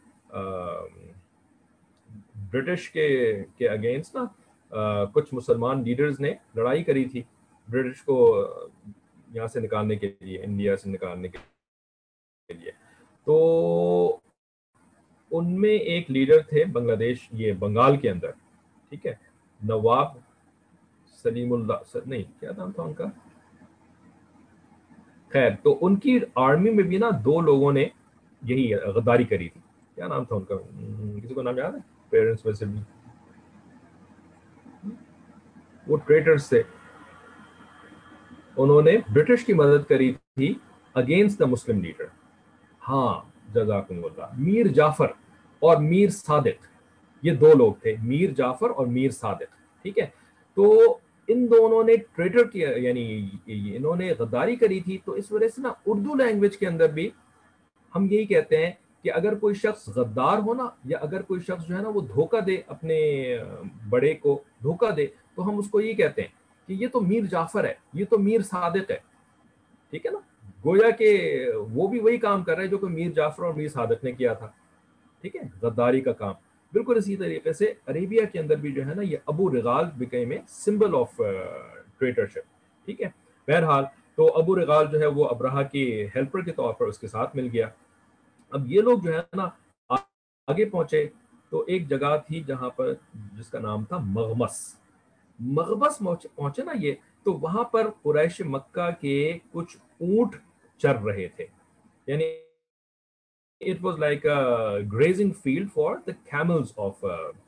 برٹش کے اگینسٹ نا کچھ مسلمان لیڈرز نے لڑائی کری تھی برٹش کو یہاں سے نکالنے کے لیے، انڈیا سے نکالنے کے لیے. تو ان میں ایک لیڈر تھے بنگلہ دیش، یہ بنگال کے اندر، ٹھیک ہے، نواب سلیم اللہ، نہیں کیا نام تھا ان کا، خیر. تو ان کی آرمی میں بھی نا دو لوگوں نے یہی غداری کری تھی. کیا نام تھا ان کا، کسی کو نام یاد ہے؟ پیرنٹس میں سے بھی وہ ٹریٹرز تھے، انہوں نے برٹش کی مدد کری تھی اگینسٹ دا مسلم لیڈر. ہاں جزاکم اللہ. میر جعفر اور میر صادق، یہ دو لوگ تھے، میر جعفر اور میر صادق، ٹھیک ہے. تو ان دونوں نے ٹریٹر کیا، یعنی انہوں نے غداری کری تھی. تو اس وجہ سے نا اردو لینگویج کے اندر بھی ہم یہی کہتے ہیں کہ اگر کوئی شخص غدار ہو نا، یا اگر کوئی شخص جو ہے نا وہ دھوکہ دے، اپنے بڑے کو دھوکہ دے، تو ہم اس کو یہ کہتے ہیں کہ یہ تو میر جعفر ہے، یہ تو میر صادق ہے، ٹھیک ہے نا. گویا کہ وہ بھی وہی کام کر رہے ہیں جو کہ میر جعفر اور میر صادق نے کیا تھا، ٹھیک ہے، غداری کا کام. بالکل اسی طریقے سے عربیہ کے اندر بھی جو ہے نا یہ ابو رغال became a symbol of traitorship، ٹھیک ہے. بہرحال تو ابو رغال جو ہے وہ ابرہہ کے ہیلپر کے طور پر اس کے ساتھ مل گیا. اب یہ لوگ جو ہے نا آگے پہنچے تو ایک جگہ تھی جہاں پر جس کا نام تھا مغمس. مغمس پہنچے نا یہ، تو وہاں پر قریش مکہ کے کچھ اونٹ چر رہے تھے، یعنی it was like a grazing field for the camels of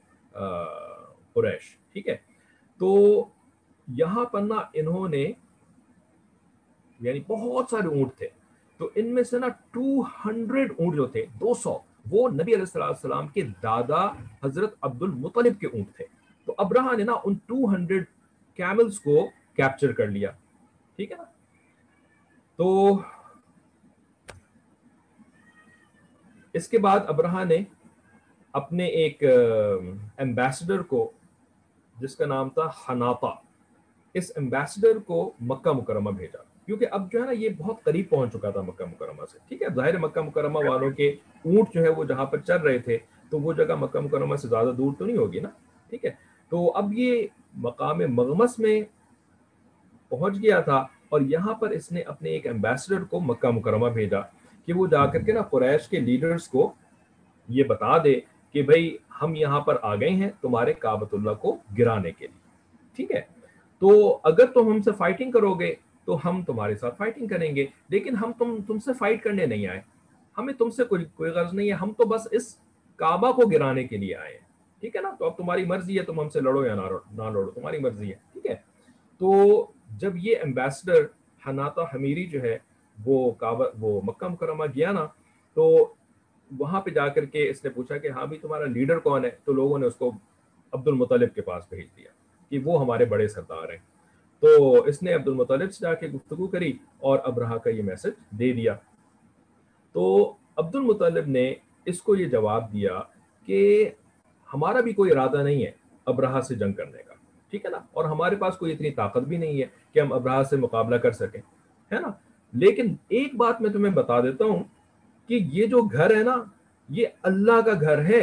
قریش، ٹھیک ہے. تو یہاں پر نا انہوں نے یعنی بہت سارے اونٹ تھے، تو ان میں سے نا 200 اونٹ جو تھے، 200 وہ نبی علیہ السلام کے دادا حضرت عبد المطلب کے اونٹ تھے. تو ابرہہ نے نا ان 200 کیملز کو کیپچر کر لیا، ٹھیک ہے نا. تو اس کے بعد ابرہہ نے اپنے ایک ایمبیسڈر کو جس کا نام تھا حناطہ، اس ایمبیسڈر کو مکہ مکرمہ بھیجا، کیونکہ اب جو ہے نا یہ بہت قریب پہنچ چکا تھا مکہ مکرمہ سے، ٹھیک ہے. ظاہر مکہ مکرمہ والوں کے اونٹ جو ہے وہ جہاں پر چل رہے تھے تو وہ جگہ مکہ مکرمہ سے زیادہ دور تو نہیں ہوگی نا، ٹھیک ہے. تو اب یہ مقام مغمس میں پہنچ گیا تھا، اور یہاں پر اس نے اپنے ایک ایمبیسڈر کو مکہ مکرمہ بھیجا کہ وہ جا کر کے نا قریش کے لیڈرز کو یہ بتا دے کہ بھئی ہم یہاں پر آ گئے ہیں تمہارے کعبۃ اللہ کو گرانے کے لیے، ٹھیک ہے. تو اگر تم ہم سے فائٹنگ کرو گے تو ہم تمہارے ساتھ فائٹنگ کریں گے، لیکن ہم تم سے فائٹ کرنے نہیں آئے، ہمیں تم سے کوئی غرض نہیں ہے، ہم تو بس اس کعبہ کو گرانے کے لیے آئے ہیں، ٹھیک ہے نا. تو اب تمہاری مرضی ہے تم ہم سے لڑو یا نہ لڑو، تمہاری مرضی ہے، ٹھیک ہے. تو جب یہ ایمبیسڈر حناطہ حمیری جو ہے وہ مکہ مکرمہ گیا نا، تو وہاں پہ جا کر کے اس نے پوچھا کہ ہاں بھی تمہارا لیڈر کون ہے، تو لوگوں نے اس کو عبد المطلب کے پاس بھیج دیا کہ وہ ہمارے بڑے سردار ہیں. تو اس نے عبد المطلب سے جا کے گفتگو کری اور ابرہہ کا یہ میسج دے دیا. تو عبد المطلب نے اس کو یہ جواب دیا کہ ہمارا بھی کوئی ارادہ نہیں ہے ابرہہ سے جنگ کرنے کا، ٹھیک ہے نا، اور ہمارے پاس کوئی اتنی طاقت بھی نہیں ہے کہ ہم ابرہہ سے مقابلہ کر سکیں، ہے نا. لیکن ایک بات میں تمہیں بتا دیتا ہوں کہ یہ جو گھر ہے نا یہ اللہ کا گھر ہے،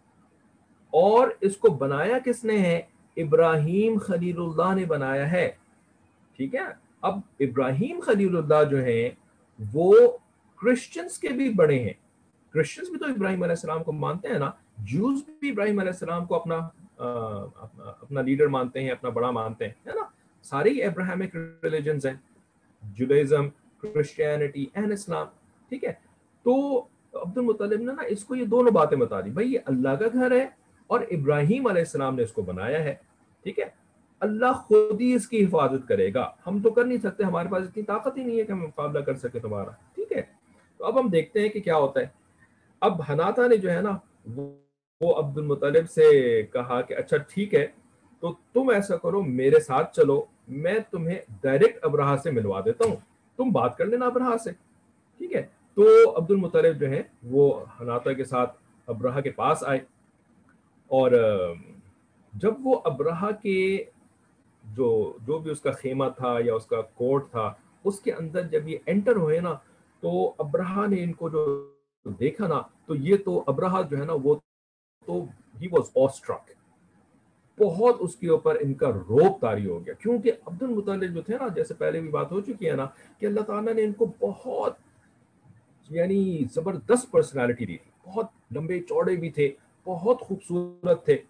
اور اس کو بنایا کس نے ہے؟ ابراہیم خلیل اللہ نے بنایا ہے، ٹھیک ہے. اب ابراہیم خلیل اللہ جو ہیں وہ کرسچنز کے بھی بڑے ہیں، کرسچنز بھی تو ابراہیم علیہ السلام کو مانتے ہیں نا، جوز بھی ابراہیم علیہ السلام کو اپنا لیڈر مانتے ہیں، اپنا بڑا مانتے ہیں، ہے نا. سارے ہی ابراہیمک ریلیجنز ہیں، جوڈائزم، کرسچینٹی اینڈ اسلام، ٹھیک ہے. تو عبد المطلب نے نا اس کو یہ دونوں باتیں بتا دی، بھائی یہ اللہ کا گھر ہے اور ابراہیم علیہ السلام نے اس کو بنایا ہے، ٹھیک ہے. اللہ خود ہی اس کی حفاظت کرے گا، ہم تو کر نہیں سکتے، ہمارے پاس اتنی طاقت ہی نہیں ہے کہ ہم مقابلہ کر سکے تمہارا، ٹھیک ہے. تو اب ہم دیکھتے ہیں کہ کیا ہوتا ہے. اب حناتا نے جو ہے نا وہ عبد المطلب سے کہا کہ اچھا ٹھیک ہے تو تم ایسا کرو میرے ساتھ چلو, میں تمہیں ڈائریکٹ ابرہہ سے ملوا دیتا ہوں, تم بات کر لینا ابرہہ سے. ٹھیک ہے. تو عبد المطلب جو ہے وہ حناتا کے ساتھ ابرہہ کے پاس آئے, اور جب وہ ابرہہ کے جو بھی اس کا خیمہ تھا یا اس کا کوٹ تھا اس کے اندر جب یہ انٹر ہوئے نا, تو ابرہہ نے ان کو جو دیکھا نا, تو یہ تو ابرہہ جو ہے نا وہ تو ہی واز آسٹرک, بہت اس کے اوپر ان کا روب طاری ہو گیا, کیونکہ عبد المطلب جو تھے نا, جیسے پہلے بھی بات ہو چکی ہے نا, کہ اللہ تعالیٰ نے ان کو بہت یعنی زبردست پرسنالٹی دی تھی, بہت لمبے چوڑے بھی تھے, بہت خوبصورت تھے,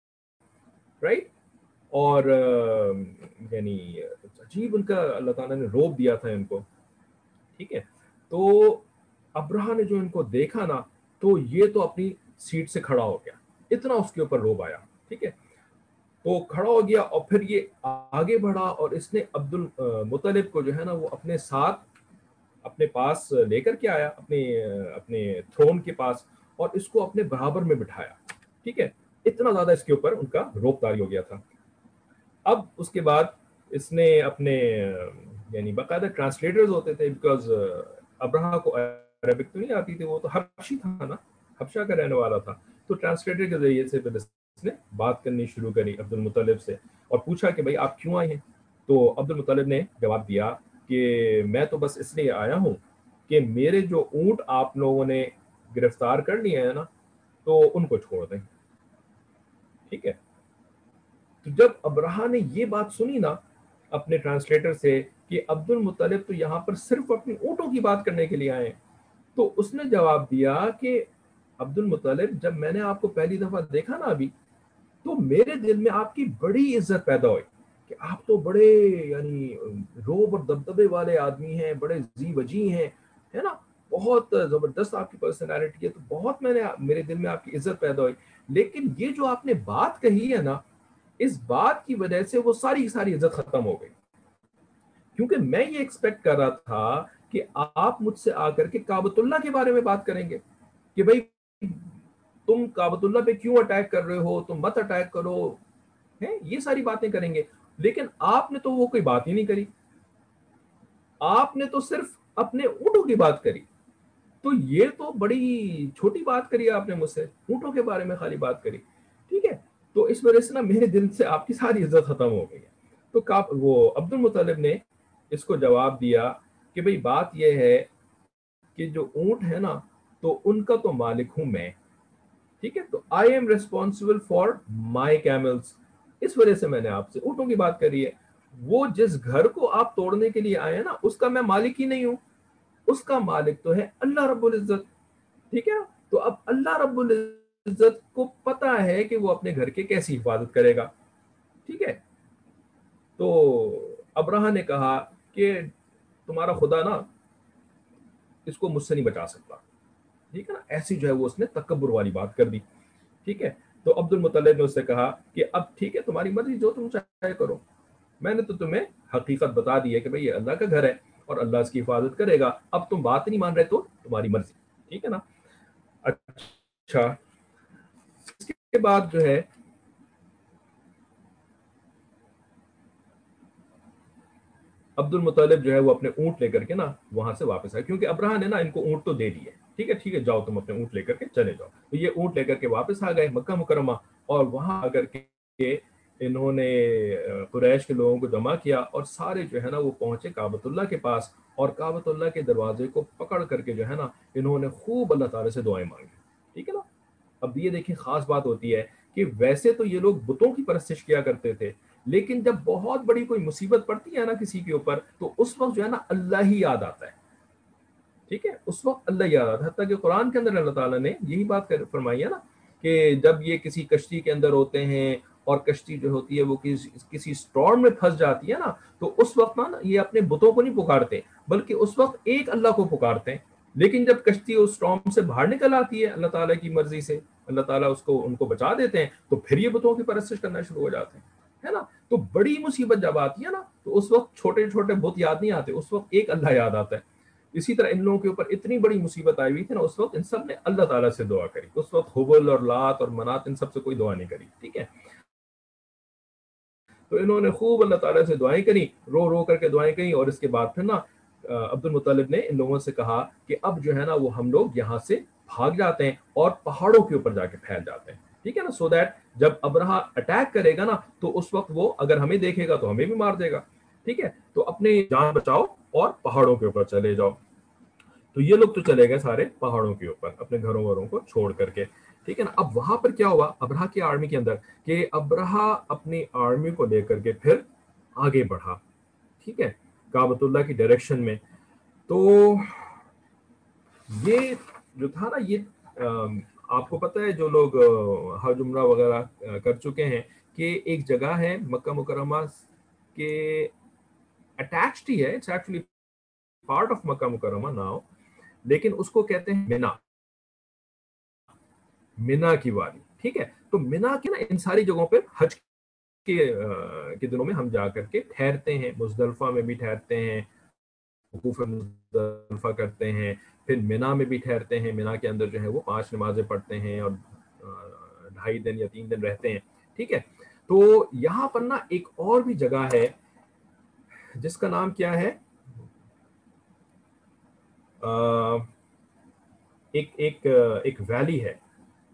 رائٹ. اور یعنی عجیب ان کا اللہ تعالیٰ نے روب دیا تھا ان کو. ٹھیک ہے. تو ابرہہ نے جو ان کو دیکھا نا, تو یہ تو اپنی سیٹ سے کھڑا ہو گیا, اتنا اس کے اوپر روب آیا. ٹھیک ہے. تو کھڑا ہو گیا اور پھر یہ آگے بڑھا, اور اس نے عبد المطلب کو جو ہے نا وہ اپنے ساتھ اپنے پاس لے کر کے آیا, اپنے تھرون کے پاس, اور اس کو اپنے برابر میں بٹھایا. ٹھیک ہے. اتنا زیادہ اس کے اوپر ان کا روب طاری ہو گیا تھا. اب اس کے بعد اس نے اپنے یعنی باقاعدہ ٹرانسلیٹرز ہوتے تھے, بیکاز ابرہہ کو عربک تو نہیں آتی تھی, وہ تو حبشی تھا نا, حبشہ کا رہنے والا تھا. تو ٹرانسلیٹر کے ذریعے سے پھر اس نے بات کرنی شروع کری عبد المطلب سے, اور پوچھا کہ بھائی آپ کیوں آئے ہیں. تو عبد المطلب نے جواب دیا کہ میں تو بس اس لیے آیا ہوں کہ میرے جو اونٹ آپ لوگوں نے گرفتار کر لیے ہیں نا, تو ان کو چھوڑ دیں. ٹھیک ہے. تو جب ابرہہ نے یہ بات سنی نا اپنے ٹرانسلیٹر سے کہ عبد المطلب تو یہاں پر صرف اپنی اونٹوں کی بات کرنے کے لیے آئے, تو اس نے جواب دیا کہ عبد المطلب جب میں نے آپ کو پہلی دفعہ دیکھا نا ابھی, تو میرے دل میں آپ کی بڑی عزت پیدا ہوئی کہ آپ تو بڑے یعنی روب اور دبدبے والے آدمی ہیں, بڑے ذی وجی ہیں, ہے نا, بہت زبردست آپ کی پرسنالٹی ہے, تو بہت میرے دل میں آپ کی عزت پیدا ہوئی. لیکن یہ جو آپ نے بات کہی ہے نا, اس بات کی وجہ سے وہ ساری عزت ختم ہو گئی, کیونکہ میں یہ ایکسپیکٹ کر رہا تھا کہ آپ مجھ سے آ کر کے کعبۃ اللہ کے بارے میں بات کریں گے کہ بھائی تم کعبۃ اللہ پہ کیوں اٹیک کر رہے ہو, تم مت اٹیک کرو, یہ ساری باتیں کریں گے. لیکن آپ نے تو وہ کوئی بات ہی نہیں کری, آپ نے تو صرف اپنے اونٹوں کی بات کری. تو یہ تو بڑی چھوٹی بات کری آپ نے مجھ سے, اونٹوں کے بارے میں خالی بات کری. ٹھیک ہے. تو اس وجہ سے نا میرے دل سے آپ کی ساری عزت ختم ہو گئی ہے. تو وہ عبد المطلب نے اس کو جواب دیا کہ بھئی بات یہ ہے کہ جو اونٹ ہے نا, تو ان کا تو مالک ہوں میں. ٹھیک ہے. تو I am responsible for my camels, اس وجہ سے میں نے آپ سے اونٹوں کی بات کری ہے. وہ جس گھر کو آپ توڑنے کے لیے آئے ہیں نا, اس کا میں مالک ہی نہیں ہوں, اس کا مالک تو ہے اللہ رب العزت. ٹھیک ہے. تو اب اللہ رب العزت کو پتا ہے کہ وہ اپنے گھر کے کیسی حفاظت کرے گا. ٹھیک ہے. تو ابرہہ نے کہا کہ تمہارا خدا نا اس کو مجھ سے نہیں بچا سکتا. ٹھیک ہے نا, ایسی جو ہے وہ اس نے تکبر والی بات کر دی. ٹھیک ہے. تو عبد المطلب نے اس سے کہا کہ اب ٹھیک ہے تمہاری مرضی, جو تم چاہے کرو, میں نے تو تمہیں حقیقت بتا دی ہے کہ بھئی یہ اللہ کا گھر ہے اور اللہ اس کی حفاظت کرے گا. اب تم بات نہیں مان رہے تو تمہاری مرضی. ٹھیک ہے نا. اچھا, اس کے بعد جو ہے عبد المطلب جو ہے وہ اپنے اونٹ لے کر کے نا وہاں سے واپس آئے, کیونکہ ابرہہ نے نا ان کو اونٹ تو دے دیے. ٹھیک ہے, ٹھیک ہے, جاؤ تم اپنے اونٹ لے کر کے چلے جاؤ. تو یہ اونٹ لے کر کے واپس آ گئے مکہ مکرمہ, اور وہاں آ کر کے انہوں نے قریش کے لوگوں کو جمع کیا, اور سارے جو ہے نا وہ پہنچے کعبۃ اللہ کے پاس, اور کعبۃ اللہ کے دروازے کو پکڑ کر کے جو ہے نا انہوں نے خوب اللہ تعالی سے دعائیں مانگی. ٹھیک ہے نا. اب یہ دیکھیں خاص بات ہوتی ہے کہ ویسے تو یہ لوگ بتوں کی پرستش کیا کرتے تھے, لیکن جب بہت بڑی کوئی مصیبت پڑتی ہے نا کسی کے اوپر, تو اس وقت جو ہے نا اللہ ہی یاد آتا ہے. ٹھیک ہے. اس وقت اللہ یاد آتا ہے. حتیٰ کہ قرآن کے اندر اللہ تعالیٰ نے یہی بات فرمائی ہے نا کہ جب یہ کسی کشتی کے اندر ہوتے ہیں اور کشتی جو ہوتی ہے وہ کسی اسٹارم میں پھنس جاتی ہے نا, تو اس وقت نا یہ اپنے بتوں کو نہیں پکارتے, بلکہ اس وقت ایک اللہ کو پکارتے ہیں. لیکن جب کشتی اس اسٹارم سے باہر نکل آتی ہے اللہ تعالیٰ کی مرضی سے, اللہ تعالیٰ ان کو بچا دیتے ہیں, تو پھر یہ بتوں کی پرستش کرنا شروع ہو جاتے ہیں, ہے نا. تو بڑی مصیبت جب آتی ہے نا, تو اس وقت چھوٹے چھوٹے بت یاد نہیں آتے, اس وقت ایک اللہ یاد آتا ہے. اسی طرح ان لوگوں کے اوپر اتنی بڑی مصیبت آئی ہوئی تھی نا اس وقت، ان سب نے اللہ تعالیٰ سے دعا کری. اس وقت حبل اور لات اور منات ان سب سے کوئی دعا نہیں کری. ٹھیک ہے، تو انہوں نے خوب اللہ تعالیٰ سے دعائیں کری، رو رو کر کے دعائیں کری. اور اس کے بعد پھر نا عبد المطلب نے ان لوگوں سے کہا کہ اب جو ہے نا وہ ہم لوگ یہاں سے بھاگ جاتے ہیں اور پہاڑوں کے اوپر جا کے پھیل جاتے ہیں. ٹھیک ہے نا، سو دیٹ جب ابرہا اٹیک کرے گا نا تو اس وقت وہ اگر ہمیں دیکھے گا تو ہمیں بھی مار دے گا. ٹھیک ہے، تو اپنی جان بچاؤ اور پہاڑوں کے اوپر چلے جاؤ. تو یہ لوگ تو چلے گئے سارے پہاڑوں کے اوپر اپنے گھروں وھروں کو چھوڑ کر کے. ٹھیک ہے نا، اب وہاں پر کیا ہوا ابرہا کی آرمی کے اندر کہ ابرہا اپنی آرمی کو لے کر کے پھر آگے بڑھا. ٹھیک ہے، کعبۃ اللہ کی ڈائریکشن میں. تو یہ جو تھا نا یہ آپ کو پتہ ہے جو لوگ حج عمرہ وغیرہ کر چکے ہیں کہ ایک جگہ ہے مکہ مکرمہ کے اٹیچڈ ہی ہے، it's actually part of Makkah Mukarramah now, لیکن اس کو کہتے ہیں منا کی وادی. ٹھیک ہے، تو منا کے نا ان ساری جگہوں پہ حج کے دنوں میں ہم جا کر کے ٹھہرتے ہیں. مزدلفہ میں بھی ٹھہرتے ہیں، وقوف مزدلفہ کرتے ہیں، پھر منا میں بھی ٹھہرتے ہیں. منا کے اندر جو ہے وہ 5 نمازیں پڑھتے ہیں اور 2.5 دن یا 3 دن رہتے ہیں. ٹھیک ہے، تو یہاں پر نا ایک اور بھی جگہ ہے جس کا نام کیا ہے، ایک ویلی ہے،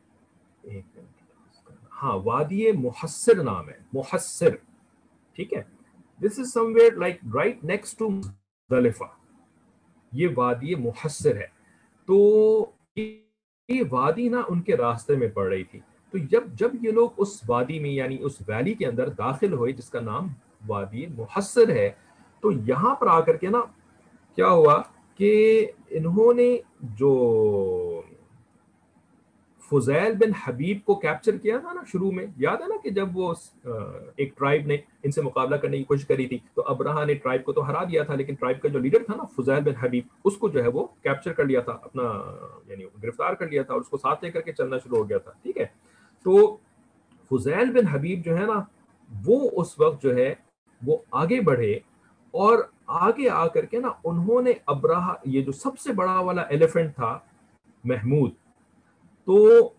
ہاں وادی محسر نام ہے، محسر. ٹھیک ہے، this is somewhere like right next to Muzdalifah, یہ وادی محسر ہے. تو یہ وادی نا ان کے راستے میں پڑ رہی تھی. تو جب یہ لوگ اس وادی میں یعنی اس ویلی کے اندر داخل ہوئے جس کا نام وادی محسر ہے، تو یہاں پر آ کر کے نا کیا ہوا کہ انہوں نے جو فضیل بن حبیب کو کیپچر کیا تھا نا شروع میں، یاد ہے نا کہ جب وہ ایک ٹرائب نے ان سے مقابلہ کرنے کی کوشش کری تھی تو ابرہا نے ٹرائب کو تو ہرا دیا تھا، لیکن ٹرائب کا جو لیڈر تھا نا فضیل بن حبیب اس کو جو ہے وہ کیپچر کر لیا تھا، اپنا یعنی گرفتار کر لیا تھا اور اس کو ساتھ لے کر کے چلنا شروع ہو گیا تھا. ٹھیک ہے، تو فضیل بن حبیب جو ہے نا وہ اس وقت جو ہے وہ آگے بڑھے اور آگے آ کر کے نا انہوں نے ابرہا یہ جو سب سے بڑا والا ایلیفنٹ تھا محمود، تو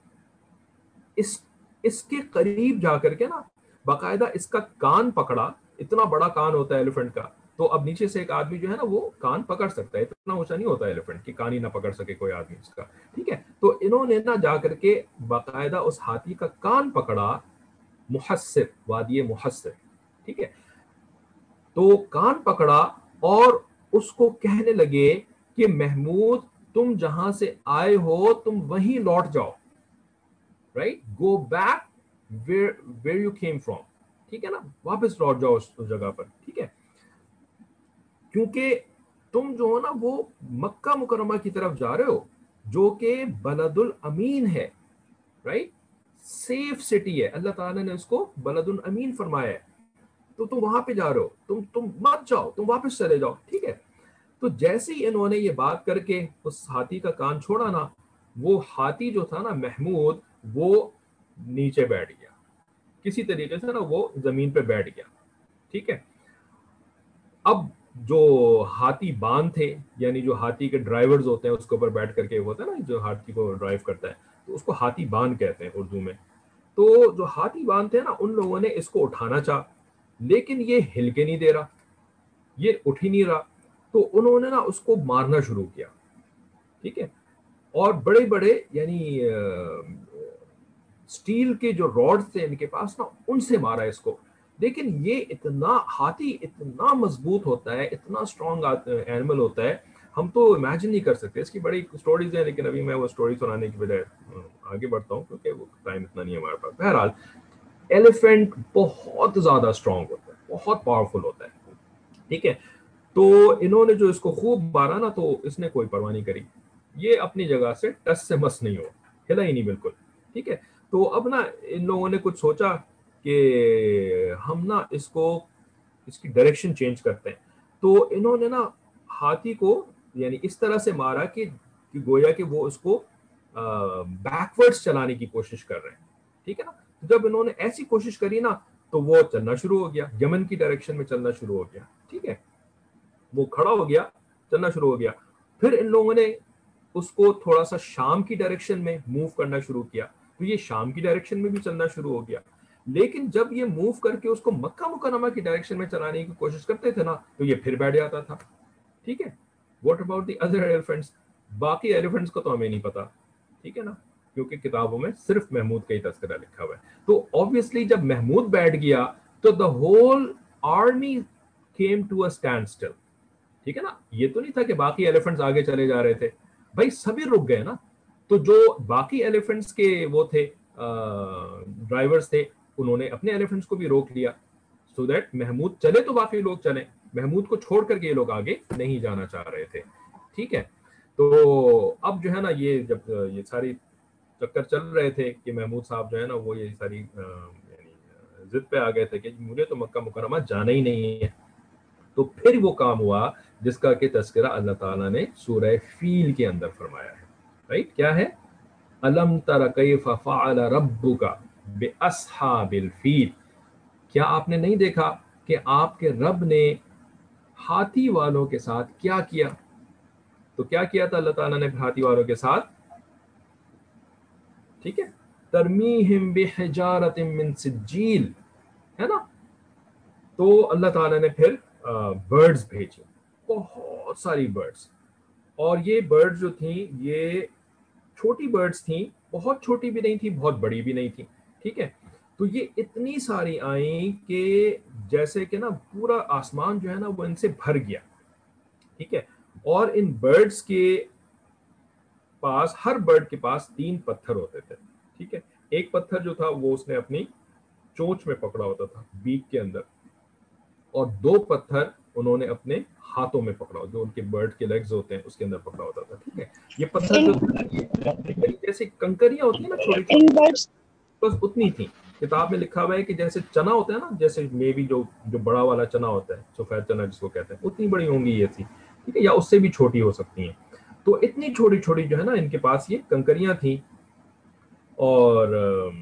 اس کے قریب جا کر کے نا باقاعدہ اس کا کان پکڑا. اتنا بڑا کان ہوتا ہے ایلیفنٹ کا، تو اب نیچے سے ایک آدمی جو ہے نا وہ کان پکڑ سکتا ہے، اتنا اونچا نہیں ہوتا ایلیفنٹ کہ کان ہی نہ پکڑ سکے کوئی آدمی اس کا. ٹھیک ہے، تو انہوں نے نا جا کر کے باقاعدہ اس ہاتھی کا کان پکڑا، محسر وادی محسر. ٹھیک ہے، تو کان پکڑا اور اس کو کہنے لگے کہ محمود تم جہاں سے آئے ہو تم وہیں لوٹ جاؤ، right go back where you came from. ٹھیک ہے نا، واپس لوٹ جاؤ اس جگہ پر. ٹھیک ہے، کیونکہ تم جو ہو نا وہ مکہ مکرمہ کی طرف جا رہے ہو جو کہ بلد الامین ہے، رائٹ سیف سٹی ہے. اللہ تعالیٰ نے اس کو بلد الامین فرمایا ہے، تو تم وہاں پہ جا رہے ہو، تم مت جاؤ، تم واپس چلے جاؤ. ٹھیک ہے، تو جیسے ہی انہوں نے یہ بات کر کے اس ہاتھی کا کان چھوڑا نا، وہ ہاتھی جو تھا نا محمود وہ نیچے بیٹھ گیا کسی طریقے سے نا، وہ زمین پہ بیٹھ گیا. ٹھیک ہے، اب جو ہاتھی بان تھے یعنی جو ہاتھی کے ڈرائیورز ہوتے ہیں اس کے اوپر بیٹھ کر کے ہوتا ہے نا جو ہاتھی کو ڈرائیو کرتا ہے، تو اس کو ہاتھی بان کہتے ہیں اردو میں. تو جو ہاتھی بان تھے نا ان لوگوں نے اس کو اٹھانا چاہا لیکن یہ ہل کے نہیں دے رہا، یہ اٹھ ہی نہیں رہا. تو انہوں نے نا اس کو مارنا شروع کیا. ٹھیک ہے، اور بڑے بڑے یعنی سٹیل کے جو راڈز تھے ان کے پاس نا ان سے مارا اس کو. لیکن یہ اتنا ہاتھی اتنا مضبوط ہوتا ہے، اتنا اسٹرانگ اینیمل ہوتا ہے، ہم تو امیجن نہیں کر سکتے. اس کی بڑی سٹوریز ہیں لیکن ابھی میں وہ سٹوری سنانے کی بجائے آگے بڑھتا ہوں کیونکہ وہ ٹائم اتنا نہیں ہے ہمارے پاس. بہرحال ایلیفینٹ بہت زیادہ اسٹرانگ ہوتا ہے، بہت پاورفل ہوتا ہے. ٹھیک ہے، تو انہوں نے جو اس کو خوب مارا نا تو اس نے کوئی پرواہ نہیں کری، یہ اپنی جگہ سے ٹس سے مس نہیں ہو، ہلا ہی نہیں بالکل. ٹھیک ہے، تو اب نا ان لوگوں نے کچھ سوچا کہ ہم نا اس کی ڈائریکشن چینج کرتے ہیں. تو انہوں نے نا ہاتھی کو یعنی اس طرح سے مارا کہ گویا کہ وہ اس کو بیکورڈز چلانے کی کوشش کر رہے ہیں. ٹھیک ہے نا، جب انہوں نے ایسی کوشش کری نا تو وہ چلنا شروع ہو گیا، یمن کی ڈائریکشن میں چلنا شروع ہو گیا. ٹھیک ہے، وہ کھڑا ہو گیا، چلنا شروع ہو گیا. پھر ان لوگوں نے اس کو تھوڑا سا شام کی ڈائریکشن میں موو کرنا شروع کیا، تو یہ شام کی ڈائریکشن میں بھی چلنا شروع ہو گیا. لیکن جب یہ موو کر کے اس کو مکہ مکرمہ کی ڈائریکشن میں چلانے کی کوشش کرتے تھے نا تو یہ پھر بیٹھ جاتا تھا. ٹھیک ہے. What about the other elephants? باقی ایلیفینٹس کو تو ہمیں نہیں پتا، ٹھیک ہے نا، کیونکہ کتابوں میں صرف محمود کا ہی تذکرہ لکھا ہوا ہے. تو obviously جب محمود بیٹھ گیا تو the whole army came to a standstill. ٹھیک ہے نا. یہ تو نہیں تھا کہ باقی ایلیفینٹس آگے چلے جا رہے تھے، بھائی سبھی رک گئے نا. تو جو باقی ایلیفینٹس کے وہ تھے ڈرائیورز تھے، انہوں نے اپنے ایلیفینٹس کو بھی روک لیا سو دیٹ محمود چلے تو باقی لوگ چلیں. محمود کو چھوڑ کر کے یہ لوگ آگے نہیں جانا چاہ رہے تھے. ٹھیک ہے. تو اب جو ہے نا یہ جب یہ ساری چکر چل رہے تھے کہ محمود صاحب جو ہے نا وہ یہ ساری یعنی ضد پہ آ گئے تھے کہ مجھے تو مکہ مکرمہ جانا ہی نہیں ہے. تو پھر وہ کام ہوا جس کا کہ تذکرہ اللہ تعالیٰ نے سورہ فیل کے اندر فرمایا ہے. رائٹ. کیا ہے؟ الم تر کیف فعل ربک باصحاب الفیل. کیا آپ نے نہیں دیکھا کہ آپ کے رب نے ہاتھی والوں کے ساتھ کیا کیا؟ تو کیا کیا تھا اللہ تعالیٰ نے ہاتھی والوں کے ساتھ؟ ٹھیک ہے. ترمیہم بحجارۃ من سجیل، ہے نا. تو اللہ تعالیٰ نے پھر برڈز بھیجی، بہت ساری برڈز. اور یہ برڈز جو تھیں یہ چھوٹی برڈز تھیں، بہت چھوٹی بھی نہیں تھی، بہت بڑی بھی نہیں تھی. ٹھیک ہے. تو یہ اتنی ساری آئیں کہ جیسے کہ نا پورا آسمان جو ہے نا وہ ان سے بھر گیا. ٹھیک ہے. اور ان برڈز کے پاس، ہر برڈ کے پاس 3 پتھر ہوتے تھے. ٹھیک ہے. ایک پتھر جو تھا وہ اس نے اپنی چونچ میں پکڑا ہوتا تھا، بیک کے اندر، اور 2 پتھر انہوں نے اپنے ہاتھوں میں پکڑا، جو ان کے برڈ کے لیگز ہوتے ہیں اس کے اندر پکڑا ہوتا تھا. ٹھیک ہے. یہ پتھر جو جیسے کنکریاں ہوتی ہیں نا چھوٹی چھوٹی، بس اتنی تھی. کتاب میں لکھا ہوا ہے کہ جیسے چنا ہوتا ہے نا، جیسے مے بی جو بڑا والا چنا ہوتا ہے، سفید چنا جس کو کہتے ہیں، اتنی بڑی ہوں گی یہ تھی. ٹھیک ہے. یا اس سے بھی چھوٹی ہو سکتی ہیں. تو اتنی چھوٹی چھوٹی جو ہے نا ان کے پاس یہ کنکریاں تھیں. اور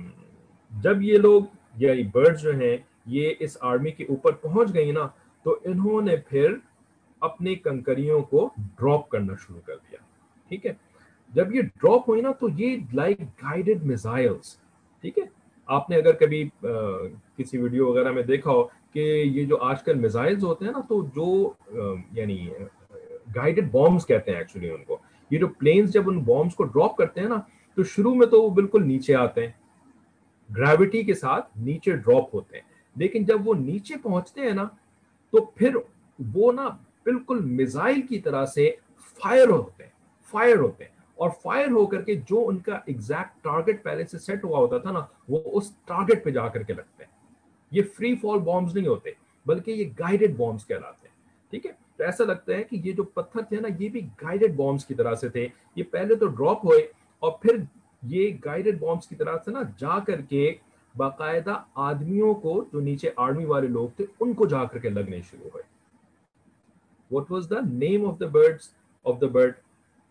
جب یہ لوگ یا برڈز جو ہیں یہ اس آرمی کے اوپر پہنچ گئی نا تو انہوں نے پھر اپنی کنکریوں کو ڈراپ کرنا شروع کر دیا. ٹھیک ہے. جب یہ ڈراپ ہوئی نا تو یہ لائک گائیڈڈ میزائلز. ٹھیک ہے. آپ نے اگر کبھی کسی ویڈیو وغیرہ میں دیکھا ہو کہ یہ جو آج کل میزائلز ہوتے ہیں نا تو جو یعنی گائیڈڈ بامبس کہتے ہیں ایکچولی ان کو. یہ جو پلینز جب ان بامبس کو ڈراپ کرتے ہیں نا تو شروع میں تو وہ بالکل نیچے آتے ہیں، گریوٹی کے ساتھ نیچے ڈراپ ہوتے ہیں. لیکن جب وہ نیچے پہنچتے ہیں نا تو پھر وہ نا بالکل میزائل کی طرح سے فائر ہوتے ہیں اور فائر ہو کر کے جو ان کا ایگزیکٹ ٹارگٹ پہلے سے سیٹ ہوا ہوتا تھا نا وہ اس ٹارگٹ پہ جا کر کے لگتے ہیں. یہ فری فال بامبس نہیں ہوتے بلکہ یہ گائیڈڈ بامبس کہلاتے ہیں. ٹھیک ہے. تو ایسا لگتا ہے کہ یہ جو پتھر تھے نا یہ بھی گائیڈڈ بامبس کی طرح سے تھے. یہ پہلے تو ڈراپ ہوئے اور پھر یہ گائیڈڈ بامبس کی طرح سے نا جا کر کے باقاعدہ آدمیوں کو جو نیچے آرمی والے لوگ تھے ان کو جا کر کے لگنے شروع ہوئے. What was the name of the birds of the bird؟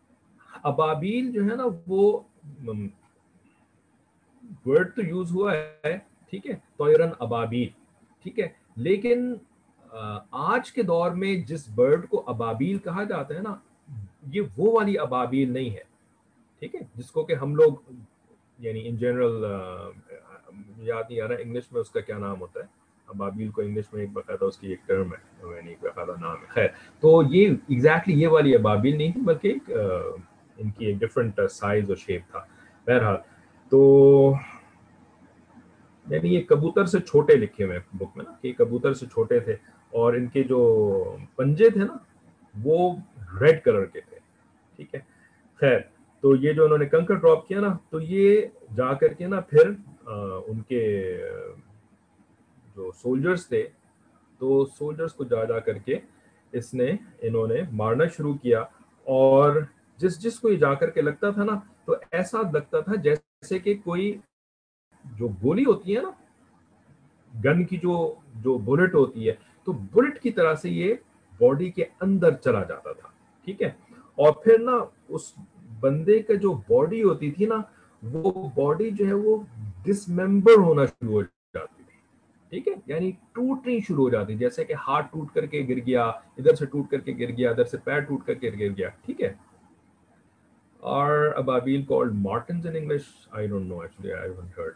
ابابیل جو ہے نا وہ ورڈ تو یوز ہوا ہے. ٹھیک ہے. طیرن ابابیل. ٹھیک ہے. لیکن آج کے دور میں جس برڈ کو ابابیل کہا جاتا ہے نا یہ وہ والی ابابیل نہیں ہے. ٹھیک ہے. جس کو کہ ہم لوگ یعنی ان جنرل یاد نہیں آ رہا انگلش میں اس کا کیا نام ہوتا ہے. ابابیل کو انگلش میں ایک باقاعدہ اس کی ایک ٹرم ہے، یعنی ایک باقاعدہ نام ہے. خیر تو یہ ایگزیکٹلی یہ والی ابابیل نہیں تھی بلکہ ان کی ایک ڈفرنٹ سائز اور شیپ تھا. بہرحال تو یعنی یہ کبوتر سے چھوٹے لکھے ہوئے بک میں نا کہ کبوتر سے چھوٹے تھے اور ان کے جو پنجے تھے نا وہ ریڈ کلر کے تھے. ٹھیک ہے. خیر تو یہ جو انہوں نے کنکر ڈراپ کیا نا تو یہ جا کر کے نا پھر ان کے جو سولجرز تھے تو سولجرز کو جا کر کے انہوں نے مارنا شروع کیا. اور جس کو یہ جا کر کے لگتا تھا نا تو ایسا لگتا تھا جیسے کہ کوئی جو گولی ہوتی ہے نا گن کی جو بلٹ ہوتی ہے تو بلٹ کی طرح سے یہ باڈی کے اندر چلا جاتا تھا. ٹھیک ہے. اور پھر نا اس بندے کا جو باڈی ہوتی تھی نا وہ باڈی جو ہے وہ ڈس ممبر ہونا شروع ہو جاتی تھی. ٹھیک ہے، یعنی ٹوٹنی شروع ہو جاتی، جیسے کہ ہاتھ ٹوٹ کر کے گر گیا، ادھر سے ٹوٹ کر کے گر گیا، ادھر سے پیر ٹوٹ کر کے گر گیا. ٹھیک ہے. Are ababil called martins in English? I don't know actually. I haven't heard.